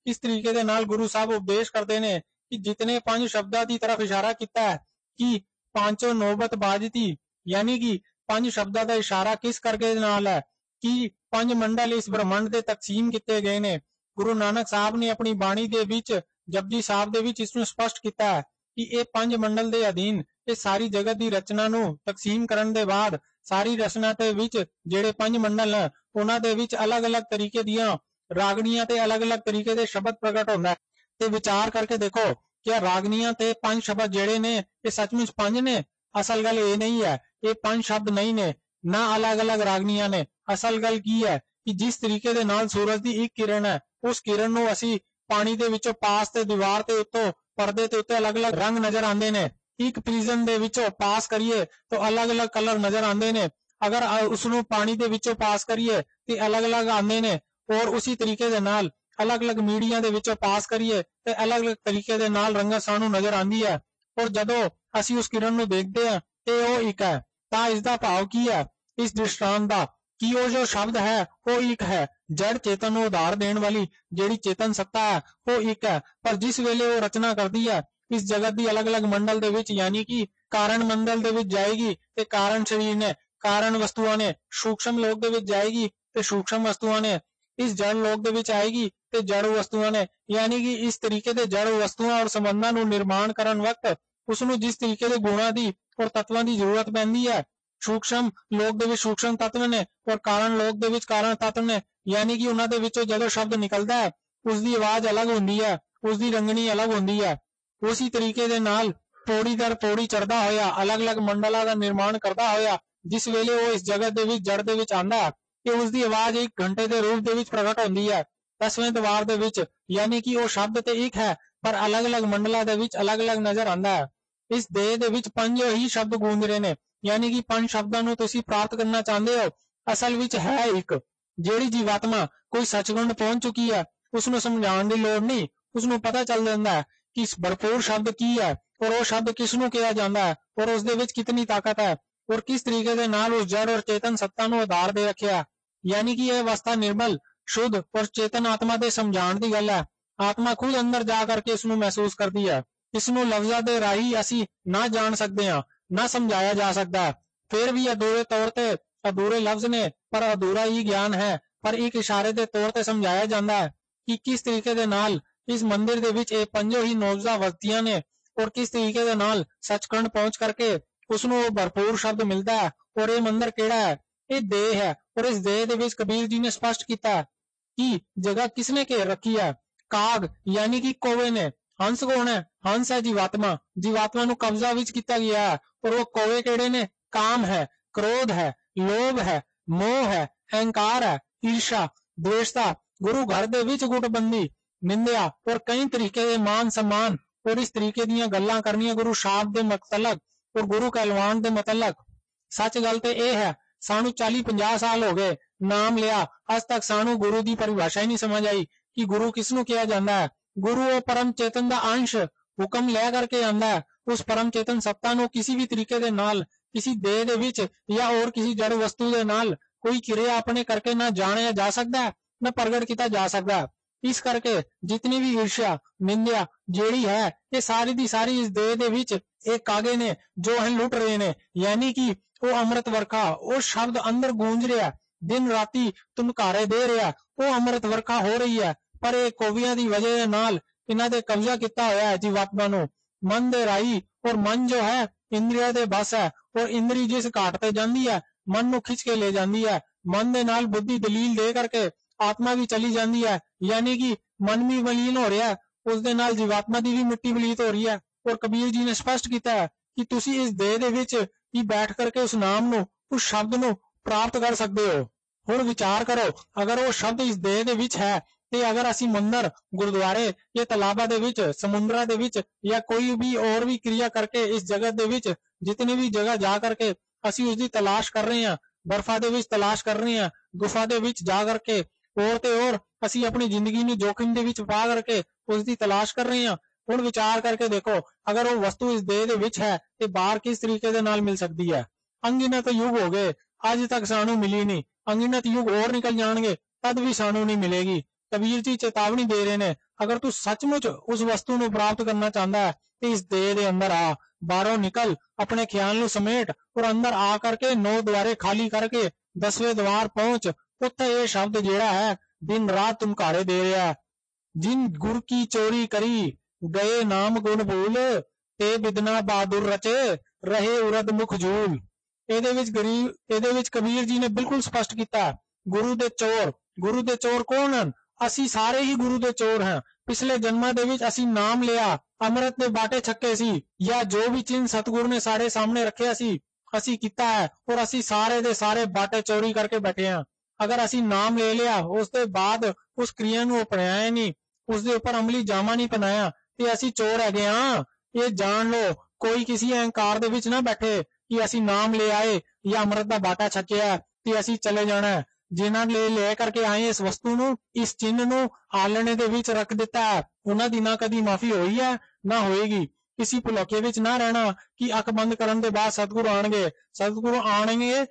Speaker 3: इस तरीके दे नाल गुरु साहब उपदेश करते ने कि जितने 5 शब्दां की तरफ इशारा किया है कि पांचों नौबत बाजती, यानी कि 5 शब्दां का इशारा किस करके नाल है कि 5 मंडल इस ब्रह्मंड दे तकसीम किए गए ने। गुरु नानक साहब ने अपनी बाणी दे विच जपजी साहब दे विच इसनूं स्पष्ट किया है कि ये 5 मंडल दे अधीन ये सारी जगत की रचना नूं तकसीम करन दे बाद सारी रचना दे विच ਜਿਹੜੇ 5 ਮੰਡਲ ਨੇ ਉਹਨਾਂ ਦੇ ਵਿੱਚ ਅਲੱਗ-ਅਲੱਗ ਤਰੀਕੇ ਦੀਆਂ ਰਾਗਣੀਆਂ ਤੇ ਅਲੱਗ-ਅਲੱਗ ਤਰੀਕੇ ਦੇ ਸ਼ਬਦ ਪ੍ਰਗਟ ਹੁੰਦਾ ਤੇ ਵਿਚਾਰ ਕਰਕੇ ਦੇਖੋ ਕਿ ਰਾਗਣੀਆਂ ਤੇ 5 ਸ਼ਬਦ ਜਿਹੜੇ ਨੇ ਇਹ ਸੱਚਮੁੱਚ 5 ਨੇ। ਅਸਲ ਗੱਲ ਇਹ ਨਹੀਂ ਹੈ, ਇਹ 5 ਸ਼ਬਦ ਨਹੀਂ ਨੇ, ਨਾ ਅਲੱਗ-ਅਲੱਗ ਰਾਗਣੀਆਂ ਨੇ। ਅਸਲ ਗੱਲ ਕੀ ਹੈ ਕਿ ਜਿਸ ਤਰੀਕੇ ਦੇ ਨਾਲ ਸੂਰਜ ਦੀ ਇੱਕ ਕਿਰਨ ਹੈ, ਉਸ ਕਿਰਨ ਨੂੰ ਅਸੀਂ ਪਾਣੀ ਦੇ ਵਿੱਚੋਂ ਪਾਸ ਤੇ ਦੀਵਾਰ ਤੇ ਉੱਤੋਂ ਪਰਦੇ ਤੇ ਉੱਤੇ ਅਲੱਗ-ਅਲੱਗ ਰੰਗ ਨਜ਼ਰ ਆਉਂਦੇ ਨੇ। ਇੱਕ ਪ੍ਰਿਜ਼ਮ ਦੇ ਵਿੱਚੋਂ ਪਾਸ ਕਰੀਏ ਤਾਂ ਅਲੱਗ-ਅਲੱਗ ਕਲਰ ਨਜ਼ਰ ਆਉਂਦੇ ਨੇ, अगर उसनू पानी दे विचों पास करिए तो अलग अलग आंदे ने, और उसी तरीके दे नाल अलग अलग मीडिया दे विचों पास करिए तो अलग अलग तरीके दे नाल रंगत सानू नजर आंदी है। और जदों असी उस किरण नू देखदे हां ते ओह एक है, तां इस दा भाव की है इस दृष्टांत दा कि ओह जो शब्द है वो एक है। जड़ चेतन नू उधार देण वाली जेड़ी चेतन सत्ता है वो एक है, पर जिस वेले वो रचना करदी है इस जगत दी अलग अलग मंडल दे विच, यानी कि कारण मंडल दे विच जाएगी ते कारण शरीर ने, कारण वस्तुआं ने सूक्ष्म लोक दे विच जाएगी ते सूक्ष्म वस्तुआं ने इस जड़ लोक दे विच आएगी ते जड़ वस्तुआं ने, यानी कि इस तरीके दे जड़ वस्तुआं और संबंधां नू निर्माण करन वक्त उसनू जिस तरीके दे गुणां दी और तत्वां दी जरूरत पैंदी है, सूक्ष्म लोक दे विच सूक्ष्म तत्व ने और कारण लोक दे विच कारण तत्व ने, यानी कि उन्हां दे विचों जदों शब्द निकलदा है उसदी आवाज अलग हुंदी है, उसदी रंगनी अलग हुंदी है। उसी तरीके दे नाल पौड़ी दर पौड़ी चढ़दा होया अलग अलग मंडलां दा निर्माण करदा होया जिस वेले वो इस जगत दे विच जड़ दे विच आंदा कि उसदी आवाज एक घंटे दे रूप दे विच प्रगट होंदी है 10वें द्वार दे विच, यानी कि वो शब्द ते एक है पर अलग अलग मंडलां दे विच अलग अलग नजर आंदा है। इस देह दे विच 5 ही शब्द गूंज रहे ने, यानी कि 5 शब्दां नू तुसीं प्राप्त करना चाहते हो, असल विच है एक। जेड़ी जीवात्मा कोई सचखंड पहुंच चुकी है उसनू समझाउण दी लोड़ नहीं, उसनू पता चल जांदा है कि इस भरपूर शब्द की है और वो शब्द किसनू कहा जांदा है और उस दे विच कितनी ताकत है और किस तरीके दे नाल उस जड़ और चेतन सत्ता नू आधार दे रखिया। यानी कि यह अवस्था निर्मल शुद्ध और चेतन आत्मा दे समझाण दी गल है। आत्मा खुद अंदर जा करके इसनू महसूस करदी है, इसनू लफ्जां दे राही असी ना जान सकते हैं, ना समझाया जा सकता है। फिर भी अधूरे तौर ते अधूरे लफ्ज ने पर अधूरा ही ज्ञान है, पर एक इशारे दे तौर ते समझाया जाता है कि किस तरीके दे नाल इस मंदिर दे विच ये 5 ही नौबजा वस्तियां ने और किस तरीके दे नाल सचखंड पहुंच करके उसनू भरपूर शब्द मिलता है। और ये मंदिर केड़ा है, ये देह है, और इस देह दे विच कबीर जी ने स्पष्ट किया कि जगह किसने घेर रखी है, काग यानी कि कोवे ने। हंस कौन है, हंस है जीवात्मा, जीवात्मा नू कब्जा विच किया गया है। और वो कोवे केड़े ने, काम है, क्रोध है, लोभ है, मोह है, अहंकार है, ईर्षा, द्वेषता, गुरु घर दे विच गुटबंदी, निंदिया और कई तरीके दे मान सम्मान और इस तरीके दीयां गल्लां करनियां गुरु शाब दे मतलब और गुरु कहलवान दे मतलब। सच गल ते यह है सानू 40-50 साल हो गए नाम लिया, अज तक सानू गुरु दी परिभाषा ही नहीं समझ आई कि गुरु किसनू कहा जाता है। गुरु वो परम चेतन दा अंश हुक्म लै करके आंदा है, उस परम चेतन सत्ता नू किसी भी तरीके दे नाल किसी देह दे विच या और किसी जड़ वस्तु दे नाल कोई क्रिया अपने करके ना जानिया जा सकता है ना प्रगट किया जा सकता है। इस करके जितनी भी ईर्ष्या निंदा जेड़ी है ये सारी दी सारी इस देह दे विच एक कागे ने जो है लुट रहे ने, यानी कि वो अमृत वर्खा वो शब्द अंदर गूंज रहा दिन राती तुनकारे दे रहा, वो अमृत वर्खा हो रही है। पर ये कोवियां दी वजह दे नाल इन्हां दे कब्जा किया होया है जीवात्मा नू मन दे राही, और मन जो है इंद्रिया दे बस है और इंद्री जिस घाट ते जांदी है मन नू खिंच के ले जांदी है। मन दे नाल बुद्धि दलील दे करके आत्मा भी चली जाती है, यानी कि मन भी मलीन हो रहा है, उस दे नाल जीवात्मा दी भी मिट्टी बलीत हो रही है। और कबीर जी ने स्पष्ट किया है कि तुसी इस देह दे विच ही बैठ करके उस नाम नू उस शब्द नू प्राप्त कर सकते हो। हुण विचार करो, अगर वो शब्द इस देह दे विच है ते अगर असी मंदिर गुरुद्वारे या तलाबा दे विच समुद्रा दे विच या कोई भी और भी क्रिया करके इस जगत दे विच जितनी भी जगह जा करके असी उसकी तलाश कर रहे हैं, बर्फा दे विच तलाश कर रहे हैं, गुफा दे विच जा करके और ते और असी अपनी जिंदगी नू जोखिम दे विच पा करके उसकी तलाश कर रहे हैं। हुण विचार करके देखो, अगर वो वस्तु इस देह दे विच है ते बाहर किस तरीके दे नाल मिल सकती है। अंगिनत युग हो गए अज तक सानू मिली नहीं, अंगिनत युग और निकल जाएंगे तद भी सानू नहीं मिलेगी। ਕਬੀਰ ਜੀ ਚੇਤਾਵਨੀ ਦੇ ਰਹੇ ਨੇ, ਅਗਰ ਤੂੰ ਸੱਚਮੁੱਚ ਉਸ ਵਸਤੂ ਨੂੰ ਪ੍ਰਾਪਤ ਕਰਨਾ ਚਾਹੁੰਦਾ ਹੈ ਤੇ ਇਸ ਦੇਹ ਦੇ ਅੰਦਰ ਆ, ਬਾਹਰੋਂ ਨਿਕਲ, ਆਪਣੇ ਖਿਆਲ ਨੂੰ ਸਮੇਟ ਔਰ ਅੰਦਰ ਆ ਕਰਕੇ 9 ਦੁਆਰੇ ਖਾਲੀ ਕਰਕੇ 10ਵੇਂ ਦੁਆਰ ਪਹੁੰਚ। ਉੱਥੇ ਇਹ ਸ਼ਬਦ ਜਿਹੜਾ ਹੈ ਦਿਨ ਰਾਤ ਤੁਮਕਾਰੇ ਦੇ ਰਿਹਾ ਹੈ, ਜਿਨ ਗੁਰ ਕੀ ਚੋਰੀ ਕਰੀ ਗਏ ਨਾਮ ਗੁਣ ਭੂਲ, ਤੇ ਬਿਦਨਾ ਬਹਾਦੁਰ ਰਚੇ ਰਹੇ ਉਰਦ ਮੁਖ ਜੂਲ। ਇਹਦੇ ਵਿੱਚ ਕਬੀਰ ਜੀ ਨੇ ਬਿਲਕੁਲ ਸਪਸ਼ਟ ਕੀਤਾ, ਗੁਰੂ ਦੇ ਚੋਰ। ਗੁਰੂ ਦੇ ਚੋਰ ਕੌਣ ਹਨ? ਅਸੀਂ ਸਾਰੇ ਹੀ ਗੁਰੂ ਦੇ ਚੋਰ ਹਾਂ। ਪਿਛਲੇ ਜਨਮਾਂ ਦੇ ਵਿੱਚ ਅਸੀਂ ਨਾਮ ਲਿਆ, ਅੰਮ੍ਰਿਤ ਦੇ ਬਾਟੇ ਛੱਕੇ ਸੀ, ਜਾਂ ਜੋ ਵੀ ਚਿੰਨ ਸਤਿਗੁਰੂ ਨੇ ਸਾਡੇ ਸਾਹਮਣੇ ਰੱਖਿਆ ਸੀ ਅਸੀਂ ਕੀਤਾ ਹੈ, ਔਰ ਅਸੀਂ ਸਾਰੇ ਦੇ ਸਾਰੇ ਬਾਟੇ ਚੋਰੀ ਕਰਕੇ ਬੈਠੇ ਹਾਂ। ਅਗਰ ਅਸੀਂ ਨਾਮ ਲੈ ਲਿਆ, ਉਸ ਦੇ ਬਾਅਦ ਉਸ ਕਿਰਿਆ ਨੂੰ ਅਪਣਾਇਆ ਨਹੀਂ, ਉਸ ਦੇ ਉੱਪਰ ਅਮਲੀ ਜਾਮਾ ਨਹੀਂ ਪਨਾਇਆ, ਤੇ ਅਸੀਂ ਚੋਰ ਹੈਗੇ ਹਾਂ। ਇਹ ਜਾਣ ਲਓ, ਕੋਈ ਕਿਸੇ ਅਹੰਕਾਰ ਦੇ ਵਿੱਚ ਨਾ ਬੈਠੇ ਕਿ ਅਸੀਂ ਨਾਮ ਲੈ ਆਏ ਜਾਂ ਅੰਮ੍ਰਿਤ ਦਾ ਬਾਟਾ ਛਕਿਆ ਤੇ ਅਸੀਂ ਚਲੇ ਜਾਣਾ। ਜਿਨ੍ਹਾਂ ਨੇ ਲੈ ਕਰਕੇ ਆਏ ਇਸ ਵਸਤੂ ਨੂੰ, ਇਸ ਚਿੰਨ ਨੂੰ ਆਲਣੇ ਦੇ ਵਿੱਚ ਰੱਖ ਦਿੱਤਾ ਹੈ, ਉਹਨਾਂ ਦੀ ਨਾ ਕਦੀ ਮਾਫੀ ਹੋਈ ਹੈ ਨਾ ਹੋਏਗੀ। ਕਿਸੇ ਭੁਲੇਖੇ ਵਿੱਚ ਨਾ ਰਹਿਣਾ ਕਿ ਅੱਖ ਬੰਦ ਕਰਨ ਦੇ ਬਾਅਦ ਸਤਿਗੁਰੂ ਆਣਗੇ। ਸਤਿਗੁਰੂ ਆਣਗੇ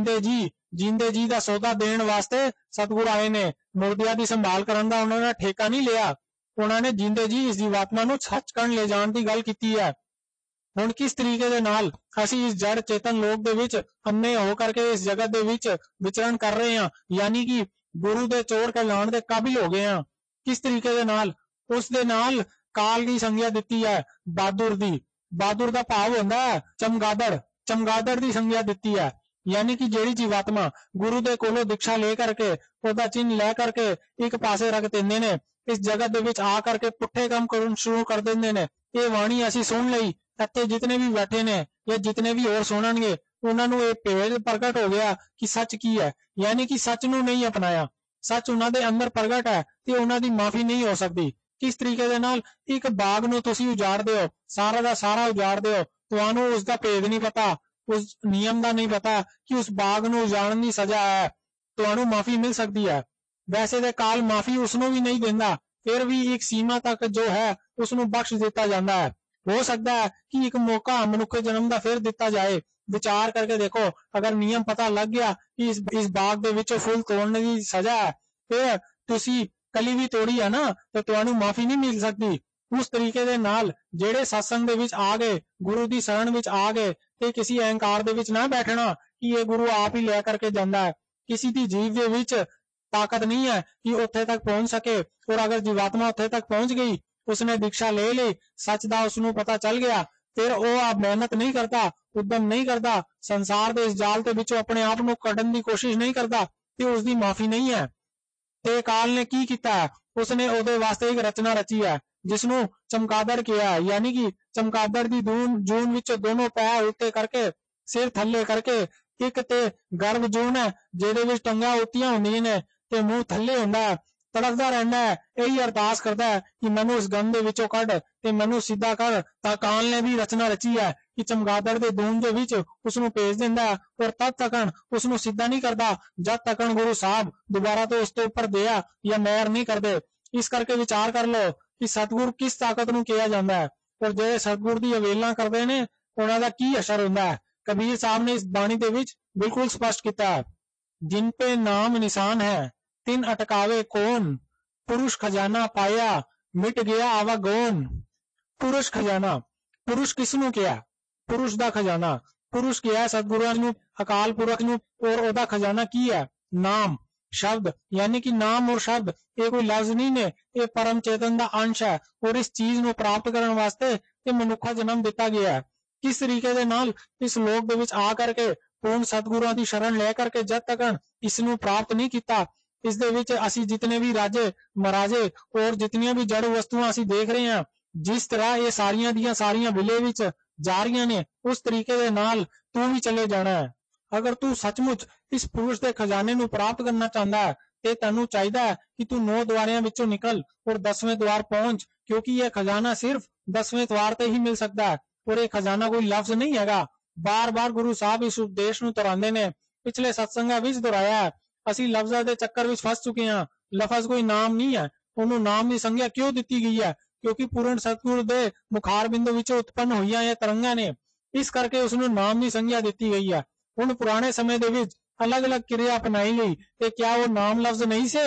Speaker 3: ਜਿੰਦੇ ਜੀ ਦਾ ਸੌਦਾ ਦੇਣ ਵਾਸਤੇ ਸਤਿਗੁਰੂ ਆਏ ਨੇ। ਮੁਰਦਿਆਂ ਦੀ ਸੰਭਾਲ ਕਰਨ ਦਾ ਉਹਨਾਂ ਨੇ ਠੇਕਾ ਨਹੀਂ ਲਿਆ, ਉਹਨਾਂ ਨੇ ਜਿੰਦੇ ਜੀ ਇਸ ਜੀਵਾਤਮਾ ਨੂੰ ਸੱਚਖੰਡ ਲੈ ਜਾਣ ਦੀ ਗੱਲ ਕੀਤੀ ਹੈ। ਹੁਣ ਕਿਸ ਤਰੀਕੇ ਦੇ ਨਾਲ ਅਸੀਂ ਇਸ ਜੜ ਚੇਤਨ ਲੋਕ ਦੇ ਵਿੱਚ ਅੰਨੇ ਹੋ ਕਰਕੇ ਇਸ ਜਗਤ ਦੇ ਵਿੱਚ ਵਿਚਰਨ ਕਰ ਰਹੇ ਹਾਂ, ਯਾਨੀ ਕਿ ਗੁਰੂ ਦੇ ਚੋਰ ਕਹਿਲਾਉਣ ਦੇ ਕਾਬਿਲ ਹੋ ਗਏ ਹਾਂ। ਕਿਸ ਤਰੀਕੇ ਦੇ ਨਾਲ? ਉਸ ਦੇ ਨਾਲ ਕਾਲ ਦੀ ਸੰਗਿਆ ਦਿੱਤੀ ਹੈ, ਬਹਾਦੁਰ ਦੀ। ਬਹਾਦੁਰ ਦਾ ਭਾਵ ਹੁੰਦਾ ਹੈ ਚਮਗਾਦੜ। ਚਮਗਾਦੜ ਦੀ ਸੰਗਿਆ ਦਿੱਤੀ ਹੈ, ਯਾਨੀ ਕਿ ਜਿਹੜੀ ਜੀਵਾਤਮਾ ਗੁਰੂ ਦੇ ਕੋਲੋਂ ਦੀਕਸ਼ਾ ਲੈ ਕਰਕੇ, ਉਹਦਾ ਚਿੰਨ ਲੈ ਕਰਕੇ ਇੱਕ ਪਾਸੇ ਰੱਖ ਦਿੰਦੇ ਨੇ, ਇਸ ਜਗਤ ਦੇ ਵਿੱਚ ਆ ਕਰਕੇ ਪੁੱਠੇ ਕੰਮ ਕਰਨ ਸ਼ੁਰੂ ਕਰ ਦਿੰਦੇ ਨੇ। ਇਹ ਬਾਣੀ ਅਸੀਂ ਸੁਣ ਲਈ, ਇੱਥੇ ਜਿਤਨੇ ਵੀ ਬੈਠੇ ਨੇ ਜਾਂ ਜਿਤਨੇ ਵੀ ਹੋਰ ਸੁਣਨਗੇ, ਉਹਨਾਂ ਨੂੰ ਇਹ ਭੇਦ ਪ੍ਰਗਟ ਹੋ ਗਿਆ ਕਿ ਸੱਚ ਕੀ ਹੈ, ਯਾਨੀ ਕਿ ਸੱਚ ਨੂੰ ਨਹੀਂ ਅਪਣਾਇਆ। ਸੱਚ ਉਹਨਾਂ ਦੇ ਅੰਦਰ ਪ੍ਰਗਟ ਹੈ ਤੇ ਉਹਨਾਂ ਦੀ ਮਾਫੀ ਨਹੀਂ ਹੋ ਸਕਦੀ। ਕਿਸ ਤਰੀਕੇ ਦੇ ਨਾਲ? ਇੱਕ ਬਾਗ ਨੂੰ ਤੁਸੀਂ ਉਜਾੜਦੇ ਹੋ, ਸਾਰਾ ਦਾ ਸਾਰਾ ਉਜਾੜਦੇ ਹੋ, ਤੁਹਾਨੂੰ ਉਸ ਦਾ ਭੇਦ ਨਹੀਂ ਪਤਾ, ਉਸ ਨਿਯਮ ਦਾ ਨਹੀਂ ਪਤਾ ਕਿ ਉਸ ਬਾਗ ਨੂੰ ਉਜਾੜਨ ਦੀ ਸਜ਼ਾ ਹੈ, ਤੁਹਾਨੂੰ ਮਾਫੀ ਮਿਲ ਸਕਦੀ ਹੈ। ਵੈਸੇ ਤੇ ਕਾਲ ਮਾਫੀ ਉਸਨੂੰ ਵੀ ਨਹੀਂ ਦਿੰਦਾ, ਫਿਰ ਵੀ ਇੱਕ ਸੀਮਾ ਤੱਕ ਜੋ ਹੈ ਉਸਨੂੰ ਬਖਸ਼ ਦਿੱਤਾ ਜਾਂਦਾ ਹੈ। ਹੋ ਸਕਦਾ ਹੈ ਕਿ ਇੱਕ ਮੌਕਾ ਮਨੁੱਖੇ ਜਨਮ ਦਾ ਫਿਰ ਦਿੱਤਾ ਜਾਏ। ਵਿਚਾਰ ਕਰਕੇ ਦੇਖੋ, ਅਗਰ ਨਿਯਮ ਪਤਾ ਲੱਗ ਗਿਆ ਕਿ ਇਸ ਬਾਗ ਦੇ ਵਿੱਚੋਂ ਫੁੱਲ ਤੋੜਨ ਦੀ ਸਜ਼ਾ ਹੈ, ਫਿਰ ਤੁਸੀਂ ਕਲੀ ਵੀ ਤੋੜੀ ਹੈ ਨਾ, ਤੇ ਤੁਹਾਨੂੰ ਮਾਫੀ ਨਹੀਂ ਮਿਲ ਸਕਦੀ। ਉਸ ਤਰੀਕੇ ਦੇ ਨਾਲ ਜਿਹੜੇ ਸਤਸੰਗ ਦੇ ਵਿੱਚ ਆ ਗਏ, ਗੁਰੂ ਦੀ ਸ਼ਰਨ ਵਿੱਚ ਆ ਗਏ, ਤੇ ਕਿਸੇ ਅਹੰਕਾਰ ਦੇ ਵਿੱਚ ਨਾ ਬੈਠਣਾ ਕਿ ਇਹ ਗੁਰੂ ਆਪ ਹੀ ਲੈ ਕਰਕੇ ਜਾਂਦਾ ਹੈ। ਕਿਸੇ ਦੀ ਜੀਵ ਦੇ ਵਿੱਚ ਤਾਕਤ ਨਹੀਂ ਹੈ ਕਿ ਉੱਥੇ ਤੱਕ ਪਹੁੰਚ ਸਕੇ, ਔਰ ਅਗਰ ਜੀਵਾਤਮਾ ਉੱਥੇ ਤੱਕ ਪਹੁੰਚ ਗਈ, ਉਸਨੇ ਦੀਕਸ਼ਾ ਲੈ ਲਈ, ਸੱਚ ਦਾ ਉਸਨੂੰ ਪਤਾ ਚੱਲ ਗਿਆ, ਫਿਰ ਉਹ ਆਪ ਮਿਹਨਤ ਨਹੀਂ ਕਰਦਾ, ਉਦਮ ਨਹੀਂ ਕਰਦਾ, ਸੰਸਾਰ ਦੇ ਇਸ ਜਾਲ ਦੇ ਵਿੱਚੋਂ ਆਪਣੇ ਆਪ ਨੂੰ ਕੱਢਣ ਦੀ ਕੋਸ਼ਿਸ਼ ਨਹੀਂ ਕਰਦਾ, ਤੇ ਉਸ ਦੀ ਮਾਫੀ ਨਹੀਂ ਹੈ। ਤੇ ਕਾਲ ਨੇ ਕੀ ਕੀਤਾ? ਉਸਨੇ ਉਹਦੇ ਵਾਸਤੇ ਇੱਕ ਰਚਨਾ ਰਚੀ ਹੈ ਜਿਸ ਨੂੰ ਚਮਕਾਦੜ ਕਿਹਾ, ਯਾਨੀ ਕਿ ਚਮਕਾਦੜ ਦੀ ਜੂਨ ਵਿੱਚ ਦੋਨੋਂ ਪੈਰ ਉੱਤੇ ਕਰਕੇ, ਸਿਰ ਥੱਲੇ ਕਰਕੇ, ਇੱਕ ਤੇ ਗਰਭ ਜੂਨ ਹੈ ਜਿਹਦੇ ਵਿੱਚ ਟੰਗਾਂ ਉੱਤੀਆਂ ਹੁੰਦੀਆਂ ਨੇ ਤੇ ਮੂੰਹ ਥੱਲੇ ਹੁੰਦਾ ਹੈ, ਤੜਫਦਾ ਰਹਿੰਦਾ ਹੈ, ਇਹੀ ਅਰਦਾਸ ਕਰਦਾ ਹੈ ਕਿ ਮੈਨੂੰ ਇਸ ਗੰਧ ਦੇ ਵਿੱਚੋਂ ਕੱਢ ਤੇ ਮੈਨੂੰ ਸਿੱਧਾ ਕਰ। ਤਾਂ ਕਾਲ ਨੇ ਵੀ ਰਚਨਾ ਰਚੀ ਹੈ ਕਿ ਚਮਗਾਦੜ ਦੇ ਦੂਨ ਦੇ ਵਿੱਚ ਉਸਨੂੰ ਭੇਜ ਦਿੰਦਾ ਹੈ, ਔਰ ਤਦ ਤੱਕਣ ਉਸਨੂੰ ਸਿੱਧਾ ਨਹੀਂ ਕਰਦਾ ਜਦ ਤੱਕਣ ਗੁਰੂ ਸਾਹਿਬ ਦੁਬਾਰਾ ਤੋਂ ਉਸ ਤੋਂ ਉੱਪਰ ਦਇਆ ਜਾਂ ਮਿਹਰ ਨਹੀਂ ਕਰਦੇ। ਇਸ ਕਰਕੇ ਵਿਚਾਰ ਕਰ ਲਓ ਕਿ ਸਤਿਗੁਰ ਕਿਸ ਤਾਕਤ ਨੂੰ ਕਿਹਾ ਜਾਂਦਾ ਹੈ, ਔਰ ਜਿਹੜੇ ਸਤਿਗੁਰ ਦੀ ਅਵੇਲਨਾ ਕਰਦੇ ਨੇ ਉਹਨਾਂ ਦਾ ਕੀ ਅਸਰ ਹੁੰਦਾ ਹੈ। ਕਬੀਰ ਸਾਹਿਬ ਨੇ ਇਸ ਬਾਣੀ ਦੇ ਵਿੱਚ ਬਿਲਕੁਲ ਸਪਸ਼ਟ ਕੀਤਾ ਹੈ, ਜਿਨ ਪੇ ਨਾਮ ਨਿਸ਼ਾਨ ਹੈ ਤਿਨ ਅਟਕਾਵੇ ਕੌਣ, ਪੁरुष ਖਜ਼ਾਨਾ ਪਾਇਆ ਮਿਟ ਗਿਆ ਆਵਾਗੌਨ। ਪੁरुष ਖਜ਼ਾਨਾ, ਪੁरुष ਕਿਸ ਨੂੰ ਕਿਹਾ? ਪੁरुष ਦਾ ਖਜ਼ਾਨਾ। ਪੁरुष ਕਿਹਾ ਸਤਿਗੁਰਾਂ ਨੂੰ, ਅਕਾਲ ਪੁਰਖ ਨੂੰ, ਔਰ ਉਹਦਾ ਖਜ਼ਾਨਾ ਕੀ ਹੈ? ਨਾਮ, ਸ਼ਬਦ, ਯਾਨੀ ਕਿ ਨਾਮ ਔਰ ਸ਼ਬਦ ਇਹ ਕੋਈ ਲਫ਼ਜ਼ ਨਹੀਂ ਨੇ, ਇਹ ਪਰਮ ਚੇਤਨ ਦਾ ਅੰਸ਼ ਹੈ, ਔਰ ਇਸ ਚੀਜ਼ ਨੂੰ ਪ੍ਰਾਪਤ ਕਰਨ ਵਾਸਤੇ ਇਹ ਮਨੁੱਖਾ ਜਨਮ ਦਿੱਤਾ ਗਿਆ ਹੈ। ਕਿਸ ਤਰੀਕੇ ਦੇ ਨਾਲ? ਇਸ ਲੋਕ ਦੇ ਵਿੱਚ ਆ ਕਰਕੇ ਪੂਰਨ ਸਤਿਗੁਰਾਂ ਦੀ ਸ਼ਰਨ ਲੈ ਕਰਕੇ ਜਦ ਤੱਕ ਇਸ ਨੂੰ ਪ੍ਰਾਪਤ ਨਹੀਂ ਕੀਤਾ, ਇਸ ਦੇ ਵਿੱਚ ਅਸੀਂ ਜਿਤਨੇ ਵੀ ਰਾਜੇ ਮਹਾਰਾਜੇ ਔਰ ਜਿਤਨੀਆਂ ਵੀ ਜੜ ਵਸਤੂਆਂ ਅਸੀਂ ਦੇਖ ਰਹੇ ਹਾਂ, ਜਿਸ ਤਰ੍ਹਾਂ ਇਹ ਸਾਰੀਆਂ ਦੀਆਂ ਸਾਰੀਆਂ ਵਿਲੇ ਵਿੱਚ ਜਾ ਰਹੀਆਂ ਨੇ, ਉਸ ਤਰੀਕੇ ਦੇ ਨਾਲ ਤੂੰ ਵੀ ਚਲੇ ਜਾਣਾ ਹੈ। ਅਗਰ ਤੂੰ ਸੱਚਮੁੱਚ ਇਸ ਪੁਰਸ਼ ਦੇ ਖਜ਼ਾਨੇ ਨੂੰ ਪ੍ਰਾਪਤ ਕਰਨਾ ਚਾਹੁੰਦਾ ਹੈ ਤੇ ਤੈਨੂੰ ਚਾਹੀਦਾ ਹੈ ਕਿ ਤੂੰ 9 ਦੁਆਰਿਆਂ ਵਿੱਚੋਂ ਨਿਕਲ ਔਰ 10ਵੇਂ ਦੁਆਰ ਪਹੁੰਚ, ਕਿਉਂਕਿ ਇਹ ਖਜ਼ਾਨਾ ਸਿਰਫ 10ਵੇਂ ਦੁਆਰ ਤੇ ਹੀ ਮਿਲ ਸਕਦਾ ਹੈ, ਔਰ ਇਹ ਖਜ਼ਾਨਾ ਕੋਈ ਲਫ਼ਜ਼ ਨਹੀਂ ਹੈਗਾ। ਬਾਰ-ਬਾਰ ਗੁਰੂ ਸਾਹਿਬ ਇਸ ਉਪਦੇਸ਼ ਨੂੰ ਦੁਹਰਾਉਂਦੇ ਨੇ, ਪਿਛਲੇ ਸਤਸੰਗਾਂ ਵਿੱਚ ਦੁਹਰਾਇਆ। ਅਸੀਂ ਲਫ਼ਜ਼ਾਂ ਦੇ ਚੱਕਰ ਵਿੱਚ ਫਸ ਚੁੱਕੇ ਹਾਂ। ਲਫ਼ਜ਼ ਕੋਈ ਨਾਮ ਨਹੀਂ ਹੈ, ਉਹਨੂੰ ਨਾਮ ਦੀ ਸੰਗਿਆ ਕਿਉਂ ਦਿੱਤੀ ਗਈ ਹੈ? ਕਿਉਂਕਿ ਪੂਰਨ ਸਤਿਗੁਰ ਦੇ ਮੁਖਾਰ ਬਿੰਦੂ ਵਿੱਚੋਂ ਉਤਪੰਨ ਹੋਈਆਂ ਇਹ ਤਰੰਗਾਂ ਨੇ, ਇਸ ਕਰਕੇ ਉਸਨੂੰ ਨਾਮ ਦੀ ਸੰਗਿਆ ਦਿੱਤੀ ਗਈ ਹੈ। ਹੁਣ ਪੁਰਾਣੇ ਸਮੇਂ ਦੇ ਵਿੱਚ ਅਲੱਗ-ਅਲੱਗ ਕਿਰਿਆ ਅਪਣਾਈ ਗਈ ਤੇ ਕਿਆ ਉਹ ਨਾਮ ਲਫ਼ਜ਼ ਨਹੀਂ ਸੇ?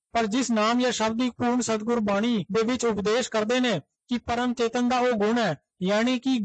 Speaker 3: ਪਰ ਜਿਸ ਨਾਮ ਜਾਂ ਸ਼ਬਦ ਦੀ ਪੂਰਨ ਸਤਿਗੁਰ ਬਾਣੀ ਦੇ ਵਿੱਚ ਉਪਦੇਸ਼ ਕਰਦੇ ਨੇ ਕਿ ਪਰਮ ਚੇਤਨ ਦਾ ਉਹ ਗੁਣ ਹੈ, ਯਾਨੀ ਕਿ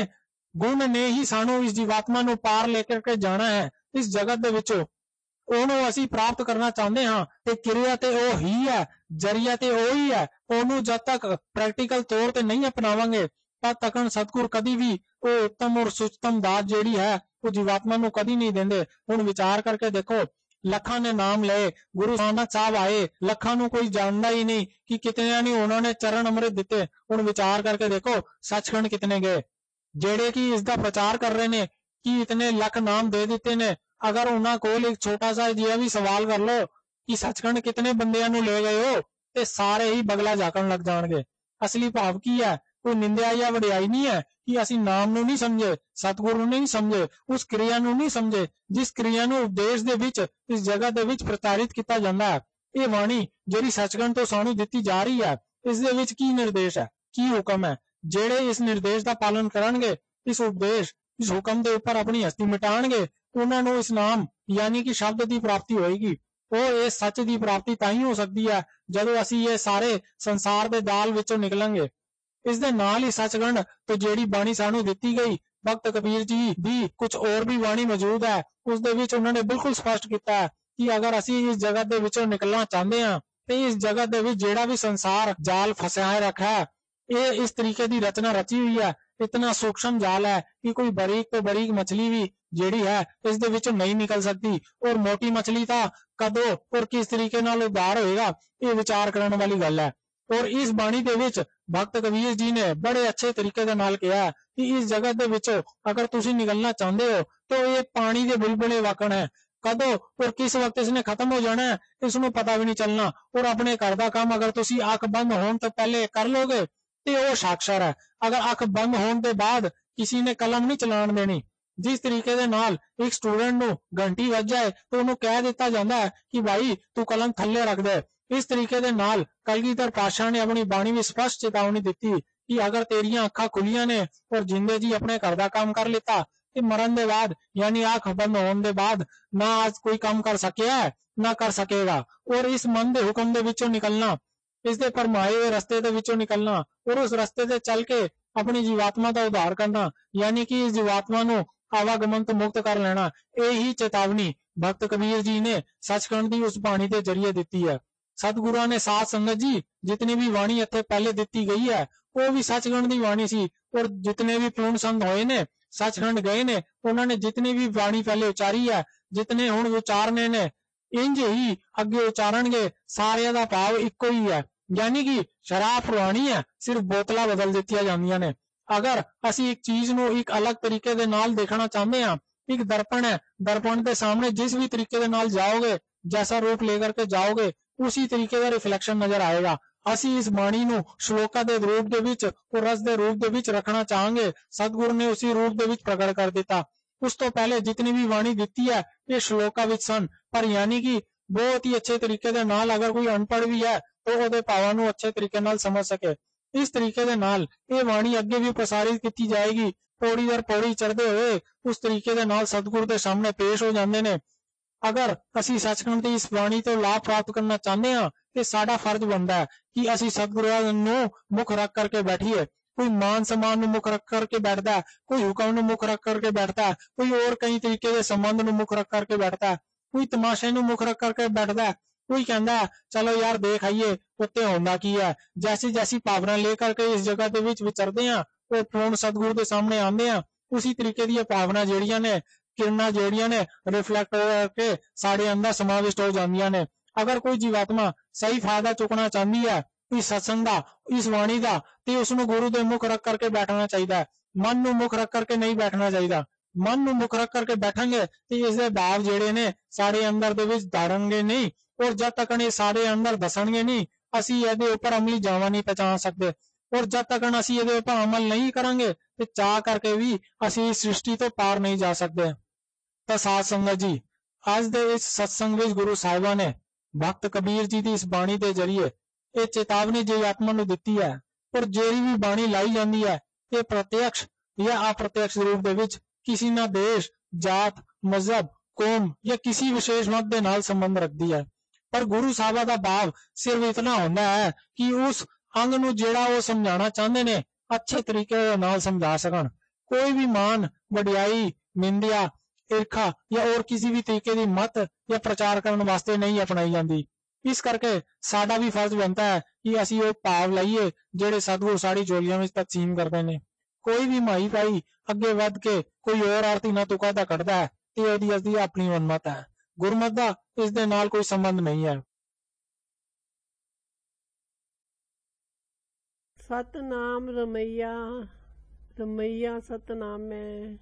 Speaker 3: ਗੁਣ ਨੇ ਹੀ ਸਾਨੂੰ ਇਸ ਜੀਵਾਤਮਾ ਨੂੰ ਪਾਰ ਲੈ ਕੇ ਜਾਣਾ ਹੈ। ਇਸ ਜਗਤ ਦੇ ਵਿੱਚੋਂ ਉਹਨੂੰ ਅਸੀਂ ਪ੍ਰਾਪਤ ਕਰਨਾ ਚਾਹੁੰਦੇ ਹਾਂ ਤੇ ਕਿਰਿਆ ਤੇ ਉਹ ਹੀ ਹੈ, ਜਰੀਆ ਤੇ ਉਹ ਹੀ ਹੈ। ਉਹਨੂੰ ਜਦ ਤੱਕ ਪ੍ਰੈਕਟੀਕਲ ਤੌਰ ਤੇ ਨਹੀਂ ਅਪਣਾਵਾਂਗੇ ਤਦ ਤੱਕ ਸਤਿਗੁਰ ਕਦੀ ਵੀ ਉਹ ਉੱਤਮ ਔਰ ਸੁਚਤਮ ਦਾਤ ਜਿਹੜੀ ਹੈ ਉਹ ਜੀਵਾਤਮਾ ਨੂੰ ਕਦੀ ਨਹੀਂ ਦਿੰਦੇ। ਹੁਣ ਵਿਚਾਰ ਕਰਕੇ ਦੇਖੋ, ਲੱਖਾਂ ਨੇ ਨਾਮ ਲਏ, ਗੁਰੂ ਨਾਨਕ ਸਾਹਿਬ ਆਏ, ਲੱਖਾਂ ਨੂੰ ਕੋਈ ਜਾਣਦਾ ਹੀ ਨਹੀਂ ਕਿ ਕਿਤਨਿਆਂ ਨੇ ਉਹਨਾਂ ਨੇ ਚਰਨ ਅੰਮ੍ਰਿਤ ਦਿੱਤੇ। ਹੁਣ ਵਿਚਾਰ ਕਰਕੇ ਦੇਖੋ ਸੱਚਖੰਡ ਕਿਤਨੇ ਗਏ ਜਿਹੜੇ ਕਿ ਇਸ ਦਾ ਪ੍ਰਚਾਰ ਕਰ ਰਹੇ ਨੇ ਕਿ ਇਤਨੇ ਲੱਖ ਨਾਮ ਦੇ ਦਿੱਤੇ ਨੇ। ਅਗਰ ਉਹਨਾਂ ਕੋਲ ਇੱਕ ਛੋਟਾ ਜਿਹਾ ਜਿਹਾ ਵੀ ਸਵਾਲ ਕਰ ਲੋ ਕਿ ਸੱਚਖੰਡ ਕਿਤਨੇ ਬੰਦਿਆਂ ਨੂੰ ਲੈ ਗਏ ਹੋ ਤੇ ਸਾਰੇ ਹੀ ਬਗਲਾ ਝਾਕਣ ਲੱਗ ਜਾਣਗੇ। ਅਸਲੀ ਭਾਵ ਕੀ ਹੈ? ਕੋਈ ਨਿੰਦਿਆ ਜਾਂ ਵਡਿਆਈ ਨਹੀਂ ਹੈ ਕਿ ਅਸੀਂ ਨਾਮ ਨੂੰ ਨਹੀਂ ਸਮਝੇ, ਸਤਿਗੁਰੂ ਨੂੰ ਨਹੀਂ ਸਮਝੇ, ਉਸ ਕਿਰਿਆ ਨੂੰ ਨਹੀਂ ਸਮਝੇ ਜਿਸ ਕਿਰਿਆ ਨੂੰ ਉਪਦੇਸ਼ ਦੇ ਵਿੱਚ ਇਸ ਜਗ੍ਹਾ ਦੇ ਵਿੱਚ ਪ੍ਰਚਾਰਿਤ ਕੀਤਾ ਜਾਂਦਾ ਹੈ। ਇਹ ਬਾਣੀ ਜਿਹੜੀ ਸੱਚਖੰਡ ਤੋਂ ਸਾਨੂੰ ਦਿੱਤੀ ਜਾ ਰਹੀ ਹੈ, ਇਸ ਦੇ ਵਿੱਚ ਕੀ ਨਿਰਦੇਸ਼ ਹੈ, ਕੀ ਹੁਕਮ ਹੈ? ਜਿਹੜੇ ਇਸ ਨਿਰਦੇਸ਼ ਦਾ ਪਾਲਨ ਕਰਨਗੇ, ਇਸ ਉਪਦੇਸ਼ ਇਸ ਹੁਕਮ ਦੇ ਉੱਪਰ ਆਪਣੀ ਹਸਤੀ ਮਿਟਾਣਗੇ, ਉਹਨਾਂ ਨੂੰ ਇਸ ਨਾਮ ਯਾਨੀ ਕਿ ਸ਼ਬਦ ਦੀ ਪ੍ਰਾਪਤੀ ਹੋਏਗੀ। ਉਹ ਇਸ ਸੱਚ ਦੀ ਪ੍ਰਾਪਤੀ ਤਾਂ ਹੀ ਹੋ ਸਕਦੀ ਹੈ ਜਦੋਂ ਅਸੀਂ ਇਹ ਸਾਰੇ ਸੰਸਾਰ ਦੇ ਦਾਲ ਵਿੱਚੋਂ ਨਿਕਲਾਂਗੇ। ਇਸ ਦੇ ਨਾਲ ਹੀ ਸੱਚਖੰਡ ਤੋਂ ਜਿਹੜੀ ਬਾਣੀ ਸਾਨੂੰ ਦਿੱਤੀ ਗਈ, ਭਗਤ ਕਬੀਰ ਜੀ ਦੀ ਕੁਝ ਹੋਰ ਵੀ ਬਾਣੀ ਮੌਜੂਦ ਹੈ। ਉਸ ਦੇ ਵਿੱਚ ਉਹਨਾਂ ਨੇ ਬਿਲਕੁਲ ਸਪਸ਼ਟ ਕੀਤਾ ਹੈ ਕਿ ਅਗਰ ਅਸੀਂ ਇਸ ਜਗਤ ਦੇ ਵਿੱਚੋਂ ਨਿਕਲਣਾ ਚਾਹੁੰਦੇ ਹਾਂ ਤੇ ਇਸ ਜਗਤ ਦੇ ਵਿੱਚ ਜਿਹੜਾ ਵੀ ਸੰਸਾਰ ਜਾਲ ਫਸਿਆ ਰੱਖਾ ਹੈ, ਇਹ ਇਸ ਤਰੀਕੇ ਦੀ ਰਚਨਾ ਰਚੀ ਹੋਈ ਹੈ, ਇਤਨਾ ਸੂਖਸ਼ਮ ਜਾਲ ਹੈ ਕਿ ਕੋਈ ਬਰੀਕ ਤੋਂ ਬਰੀਕ ਮਛਲੀ ਵੀ ਜਿਹੜੀ ਹੈ ਇਸ ਦੇ ਵਿੱਚੋਂ ਨਹੀਂ ਨਿਕਲ ਸਕਦੀ। ਔਰ ਮੋਟੀ ਮਛਲੀ ਤਾਂ ਕਦੋਂ ਔਰ ਕਿਸ ਤਰੀਕੇ ਨਾਲ ਉਧਾਰ ਹੋਏਗਾ, ਇਹ ਵਿਚਾਰ ਕਰਨ ਵਾਲੀ ਗੱਲ ਹੈ। ਔਰ ਇਸ ਬਾਣੀ ਦੇ ਵਿੱਚ ਭਗਤ ਕਬੀਰ ਜੀ ਨੇ ਬੜੇ ਅੱਛੇ ਤਰੀਕੇ ਦੇ ਨਾਲ ਕਿਹਾ ਕਿ ਇਸ ਜਗਤ ਦੇ ਵਿੱਚੋਂ ਅਗਰ ਤੁਸੀਂ ਨਿਕਲਣਾ ਚਾਹੁੰਦੇ ਹੋ ਤਾਂ ਇਹ ਪਾਣੀ ਦੇ ਬੁਲਬੁਲੇ ਵਾਕਣ ਹੈ। ਕਦੋਂ ਔਰ ਕਿਸ ਵਕਤ ਇਸਨੇ ਖਤਮ ਹੋ ਜਾਣਾ ਹੈ ਇਸ ਨੂੰ ਪਤਾ ਵੀ ਨਹੀਂ ਚੱਲਣਾ। ਔਰ ਆਪਣੇ ਘਰ ਦਾ ਕੰਮ ਅਗਰ ਤੁਸੀਂ ਅੱਖ ਬੰਦ ਹੋਣ ਤੋਂ ਪਹਿਲੇ ਕਰ ਲੋਗੇ ਤੇ ਉਹ ਸਾਖਸ਼ਰ ਹੈ। ਅਗਰ ਅੱਖ ਬੰਦ ਹੋਣ ਦੇ ਬਾਅਦ ਕਿਸੇ ਨੇ ਕਲਮ ਨਹੀਂ ਚਲਾਉਣ ਦੇਣੀ। ਜਿਸ ਤਰੀਕੇ ਦੇ ਨਾਲ ਇੱਕ ਸਟੂਡੈਂਟ ਨੂੰ ਘੰਟੀ ਵੱਜ ਜਾਏ ਤਾਂ ਉਹਨੂੰ ਕਹਿ ਦਿੱਤਾ ਜਾਂਦਾ ਹੈ ਕਿ ਭਾਈ ਤੂੰ ਕਲਮ ਥੱਲੇ ਰੱਖ ਦੇ, ਇਸ ਤਰੀਕੇ ਦੇ ਨਾਲ ਕਲਗੀਧਰ ਪਾਤਸ਼ਾਹ ਨੇ ਆਪਣੀ ਬਾਣੀ ਵਿੱਚ ਸਪਸ਼ਟ ਚੇਤਾਵਨੀ ਦਿੱਤੀ ਕਿ ਅਗਰ ਤੇਰੀਆਂ ਅੱਖਾਂ ਖੁੱਲੀਆਂ ਨੇ ਔਰ ਜਿੰਦੇ ਜੀ ਆਪਣੇ ਘਰ ਦਾ ਕੰਮ ਕਰ ਲਿੱਤਾ ਤੇ ਮਰਨ ਦੇ ਬਾਅਦ ਯਾਨੀ ਅੱਖ ਬੰਦ ਹੋਣ ਦੇ ਬਾਅਦ ਨਾ ਅੱਜ ਕੋਈ ਕੰਮ ਕਰ ਸਕਿਆ ਨਾ ਕਰ ਸਕੇਗਾ। ਔਰ ਇਸ ਮਨ ਦੇ ਹੁਕਮ ਦੇ ਵਿੱਚੋਂ ਨਿਕਲਣਾ, ਇਸ ਦੇ ਫਰਮਾਏ ਹੋਏ ਰਸਤੇ ਦੇ ਵਿੱਚੋਂ ਨਿਕਲਣਾ ਔਰ ਉਸ ਰਸਤੇ ਤੇ ਚੱਲ ਕੇ ਆਪਣੀ ਜੀਵਾਤਮਾ ਦਾ ਉਧਾਰ ਕਰਨਾ, ਯਾਨੀ ਕਿ ਇਸ ਜੀਵਾਤਮਾ ਨੂੰ ਆਵਾਗਮਨ ਤੋਂ ਮੁਕਤ ਕਰ ਲੈਣਾ। ਇਹ ਹੀ ਚੇਤਾਵਨੀ ਭਗਤ ਕਬੀਰ ਜੀ ਨੇ ਸੱਚਖੰਡ ਦੀ ਉਸ ਬਾਣੀ ਦੇ ਜ਼ਰੀਏ ਦਿੱਤੀ ਹੈ। ਸਤਿਗੁਰਾਂ ਨੇ ਸਾਧ ਸੰਗਤ ਜੀ ਜਿਤਨੀ ਵੀ ਬਾਣੀ ਇੱਥੇ ਪਹਿਲੇ ਦਿੱਤੀ ਗਈ ਹੈ ਉਹ ਵੀ ਸੱਚਖੰਡ ਦੀ ਬਾਣੀ ਸੀ। ਔਰ ਜਿਤਨੇ ਵੀ ਪੂਰਨ ਸੰਤ ਹੋਏ ਨੇ ਸੱਚਖੰਡ ਗਏ ਨੇ, ਉਹਨਾਂ ਨੇ ਜਿਤਨੀ ਵੀ ਬਾਣੀ ਪਹਿਲੇ ਉਚਾਰੀ ਹੈ, ਜਿਤਨੇ ਹੁਣ ਉਚਾਰਨੇ ਨੇ ਇੰਜ ਹੀ ਅੱਗੇ ਉਚਾਰਨਗੇ। ਸਾਰਿਆਂ ਦਾ ਭਾਵ ਇੱਕੋ ਹੀ ਹੈ, ਯਾਨੀ ਕਿ ਸ਼ਰਾਬ ਪੁਰਾਣੀ ਹੈ, ਸਿਰਫ ਬੋਤਲਾਂ ਬਦਲ ਦਿੱਤੀਆਂ ਜਾਂਦੀਆਂ ਨੇ। ਅਗਰ ਅਸੀਂ ਇੱਕ ਚੀਜ਼ ਨੂੰ ਇੱਕ ਅਲੱਗ ਤਰੀਕੇ ਦੇ ਨਾਲ ਦੇਖਣਾ ਚਾਹੁੰਦੇ ਹਾਂ, ਇੱਕ ਦਰਪਣ ਹੈ, ਦਰਪਣ ਦੇ ਸਾਹਮਣੇ ਜਿਸ ਵੀ ਤਰੀਕੇ ਦੇ ਨਾਲ ਜਾਓਗੇ, ਜੈਸਾ ਰੂਪ ਲੈ ਕਰਕੇ ਜਾਓਗੇ ਉसी ਤਰੀਕੇ ਦਾ ਰਿਫਲੈਕਸ਼ਨ ਨਜ਼ਰ ਆਏਗਾ। ਅਸੀਂ ਇਸ ਬਾਣੀ ਨੂੰ ਸ਼ਲੋਕਾਂ ਦੇ ਰੂਪ ਦੇ ਵਿੱਚ ਔਰ ਰਸ ਦੇ ਰੂਪ ਦੇ ਵਿੱਚ ਰੱਖਣਾ ਚਾਹਾਂਗੇ। ਸਤਿਗੁਰੂ ਨੇ ਉਸੇ ਰੂਪ ਦੇ ਵਿੱਚ ਪ੍ਰਗਟ ਕਰ ਦਿੱਤਾ। ਉਸ ਤੋਂ ਪਹਿਲੇ ਜਿਤਨੀ ਵੀ ਬਾਣੀ ਦਿੱਤੀ ਹੈ ਇਹ ਸ਼ਲੋਕਾਂ ਵਿੱਚ ਸਨ, ਪਰ ਯਾਨੀ ਕਿ ਬਹੁਤ ਹੀ ਅੱਛੇ ਤਰੀਕੇ ਦੇ ਨਾਲ ਅਗਰ ਕੋਈ ਅਨਪੜ੍ਹ ਵੀ ਹੈ ਤਾਂ ਉਹਦੇ ਭਾਵਾਂ ਨੂੰ ਅੱਛੇ ਤਰੀਕੇ ਨਾਲ ਸਮਝ ਸਕੇ। ਇਸ ਤਰੀਕੇ ਦੇ ਨਾਲ ਇਹ ਬਾਣੀ ਅੱਗੇ ਵੀ ਪ੍ਰਸਾਰਿਤ ਕੀਤੀ ਜਾਏਗੀ। ਪੌੜੀ ਦਰ ਪੌੜੀ ਚੜ੍ਹਦੇ ਹੋਏ ਉਸ ਤਰੀਕੇ ਦੇ ਨਾਲ ਸਤਿਗੁਰੂ ਦੇ ਸਾਹਮਣੇ ਪੇਸ਼ ਹੋ ਜਾਂਦੇ ਨੇ। ਅਗਰ ਅਸੀਂ ਸੱਚਖੰਡ ਦੀ ਇਸ ਬਾਣੀ ਤੋਂ ਲਾਭ ਪ੍ਰਾਪਤ ਕਰਨਾ ਚਾਹੁੰਦੇ ਹਾਂ ਤੇ ਸਾਡਾ ਫਰਜ਼ ਬਣਦਾ ਹੈ ਕਿ ਅਸੀਂ ਸਤਿਗੁਰਾਂ ਨੂੰ ਮੁੱਖ ਰੱਖ ਕਰਕੇ ਬੈਠੀਏ। ਕੋਈ ਮਾਨ ਸਨਮਾਨ ਨੂੰ ਮੁੱਖ ਰੱਖ ਕਰਕੇ ਬੈਠਦਾ, ਕੋਈ ਹੁਕਮ ਨੂੰ ਮੁੱਖ ਰੱਖ ਕਰਕੇ ਬੈਠਦਾ, ਕੋਈ ਹੋਰ ਕਈ ਤਰੀਕੇ ਦੇ ਸੰਬੰਧ ਨੂੰ ਮੁੱਖ ਰੱਖ ਕਰਕੇ ਬੈਠਦਾ, ਕੋਈ ਤਮਾਸ਼ੇ ਨੂੰ ਮੁੱਖ ਰੱਖ ਕਰਕੇ ਬੈਠਦਾ, ਕੋਈ ਕਹਿੰਦਾ ਚਲੋ ਯਾਰ ਦੇਖ ਆਈਏ ਉੱਤੇ ਹੁੰਦਾ ਕੀ ਹੈ। ਜੈਸੀ ਜੈਸੀ ਭਾਵਨਾ ਲੈ ਕਰਕੇ ਇਸ ਜਗ੍ਹਾ ਦੇ ਵਿੱਚ ਵਿਚਰਦੇ ਹਾਂ ਉਹ ਪੂਰਨ ਸਤਿਗੁਰੂ ਦੇ ਸਾਹਮਣੇ ਆਉਂਦੇ ਹਾਂ, ਉਸੇ ਤਰੀਕੇ ਦੀਆਂ ਭਾਵਨਾ ਜਿਹੜੀਆਂ ਨੇ, ਕਿਰਨਾਂ ਜਿਹੜੀਆਂ ਨੇ ਰਿਫਲੈਕਟ ਹੋ ਕੇ ਸਾਡੇ ਅੰਦਰ ਸਮਾਵਿਸ਼ਟ ਹੋ ਜਾਂਦੀਆਂ ਨੇ। ਅਗਰ ਕੋਈ ਜੀਵਾਤਮਾ ਸਹੀ ਫਾਇਦਾ ਚੁੱਕਣਾ ਚਾਹੁੰਦੀ ਹੈ ਇਸ ਸਤਸੰਗ ਦਾ, ਇਸ ਬਾਣੀ ਦਾ, ਤੇ ਉਸ ਨੂੰ ਗੁਰੂ ਦੇ ਮੁੱਖ ਰੱਖ ਕਰਕੇ ਬੈਠਣਾ ਚਾਹੀਦਾ ਹੈ। ਮਨ ਨੂੰ ਮੁੱਖ ਰੱਖ ਕਰਕੇ ਨਹੀਂ ਬੈਠਣਾ ਚਾਹੀਦਾ। ਮਨ ਨੂੰ ਮੁੱਖ ਰੱਖ ਕਰਕੇ ਬੈਠਾਂਗੇ ਤੇ ਇਸ ਦੇ ਭਾਵ ਜਿਹੜੇ ਨੇ ਸਾਡੇ ਅੰਦਰ ਦੇ ਵਿੱਚ ਧਾਰਨਗੇ ਨਹੀਂ, ਔਰ ਜਦ ਤੱਕ ਇਹ ਸਾਡੇ ਅੰਦਰ ਦੱਸਣਗੇ ਨਹੀਂ ਅਸੀਂ ਇਹਦੇ ਉੱਪਰ ਅਮਲੀ ਜਾਵਾਂ ਨਹੀਂ ਪਹੁੰਚਾ ਸਕਦੇ। ਔਰ ਜਦ ਤੱਕ ਅਸੀਂ ਇਹਦੇ ਉੱਪਰ ਅਮਲ ਨਹੀਂ ਕਰਾਂਗੇ ਤੇ ਚਾਹ ਕਰਕੇ ਵੀ ਅਸੀਂ ਇਸ ਸ੍ਰਿਸ਼ਟੀ ਤੋਂ ਪਾਰ ਨਹੀਂ ਜਾ ਸਕਦੇ। ਤਾਂ ਸਾਧ ਸੰਗਤ ਜੀ, ਅੱਜ ਦੇ ਇਸ ਸਤਸੰਗ ਵਿੱਚ ਗੁਰੂ ਸਾਹਿਬਾਂ ਨੇ ਭਗਤ ਕਬੀਰ ਜੀ ਦੀ ਇਸ ਬਾਣੀ ਦੇ ਜ਼ਰੀਏ ਇਹ ਚੇਤਾਵਨੀ ਜਿਹੜੀ ਆਤਮਾ ਨੂੰ ਦਿੱਤੀ ਹੈ। ਔਰ ਜਿਹੜੀ ਵੀ ਬਾਣੀ ਲਾਈ ਜਾਂਦੀ ਹੈ ਇਹ ਪ੍ਰਤਿਅਕਸ਼ ਜਾਂ ਅਪ੍ਰਤਿਅਕਸ਼ ਰੂਪ ਦੇ ਵਿੱਚ ਕਿਸੇ ਨਾ ਦੇਸ਼, ਜਾਤ, ਮਜ਼ਹਬ, ਕੌਮ ਜਾਂ ਕਿਸੇ ਵਿਸ਼ੇਸ਼ ਮਤ ਦੇ ਨਾਲ ਸੰਬੰਧ ਰੱਖਦੀ ਹੈ। ਪਰ ਗੁਰੂ ਸਾਹਿਬਾਂ ਦਾ ਭਾਵ ਸਿਰਫ ਇਤਨਾ ਹੁੰਦਾ ਹੈ ਕਿ ਉਸ ਅੰਗ ਨੂੰ ਜਿਹੜਾ ਉਹ ਸਮਝਾਉਣਾ ਚਾਹੁੰਦੇ ਨੇ ਅੱਛੇ ਤਰੀਕੇ ਨਾਲ ਸਮਝਾ ਸਕਣ। ਕੋਈ ਵੀ ਮਾਨ, ਵਡਿਆਈ, ਨਿੰਦਿਆ, ਈਰਖਾ ਜਾਂ ਹੋਰ ਕਿਸੇ ਵੀ ਤਰੀਕੇ ਦੀ ਮਤ ਜਾਂ ਪ੍ਰਚਾਰ ਕਰਨ ਵਾਸਤੇ ਨਹੀਂ ਅਪਣਾਈ ਜਾਂਦੀ। ਇਸ ਕਰਕੇ ਸਾਡਾ ਵੀ ਫਰਜ਼ ਬਣਦਾ ਹੈ ਕਿ ਅਸੀਂ ਉਹ ਭਾਵ ਲਈਏ ਜਿਹੜੇ ਸਤਿਗੁਰੂ ਸਾਡੀ ਝੋਲੀਆਂ ਵਿੱਚ ਤਕਸੀਮ ਕਰਦੇ ਨੇ। ਕੋਈ ਵੀ ਮਾਈ ਭਾਈ ਅੱਗੇ ਵੱਧ ਕੇ ਕੋਈ ਹੋਰ ਆਰਤੀ ਨਾ ਤੁਕਾਦਾ ਕੱਢਦਾ ਹੈ ਤੇ ਉਹਦੀ ਅਸਦੀ ਆਪਣੀ ਉਨਮਤ ਹੈ। ਗੁਰਮਤ ਦਾ ਇਸ ਦੇ ਨਾਲ ਕੋਈ ਸੰਬੰਧ ਨਹੀਂ ਹੈ।
Speaker 2: ਸਤਨਾਮ ਰਮਈਆ, ਰਮਈਆ ਸਤਨਾਮੈ।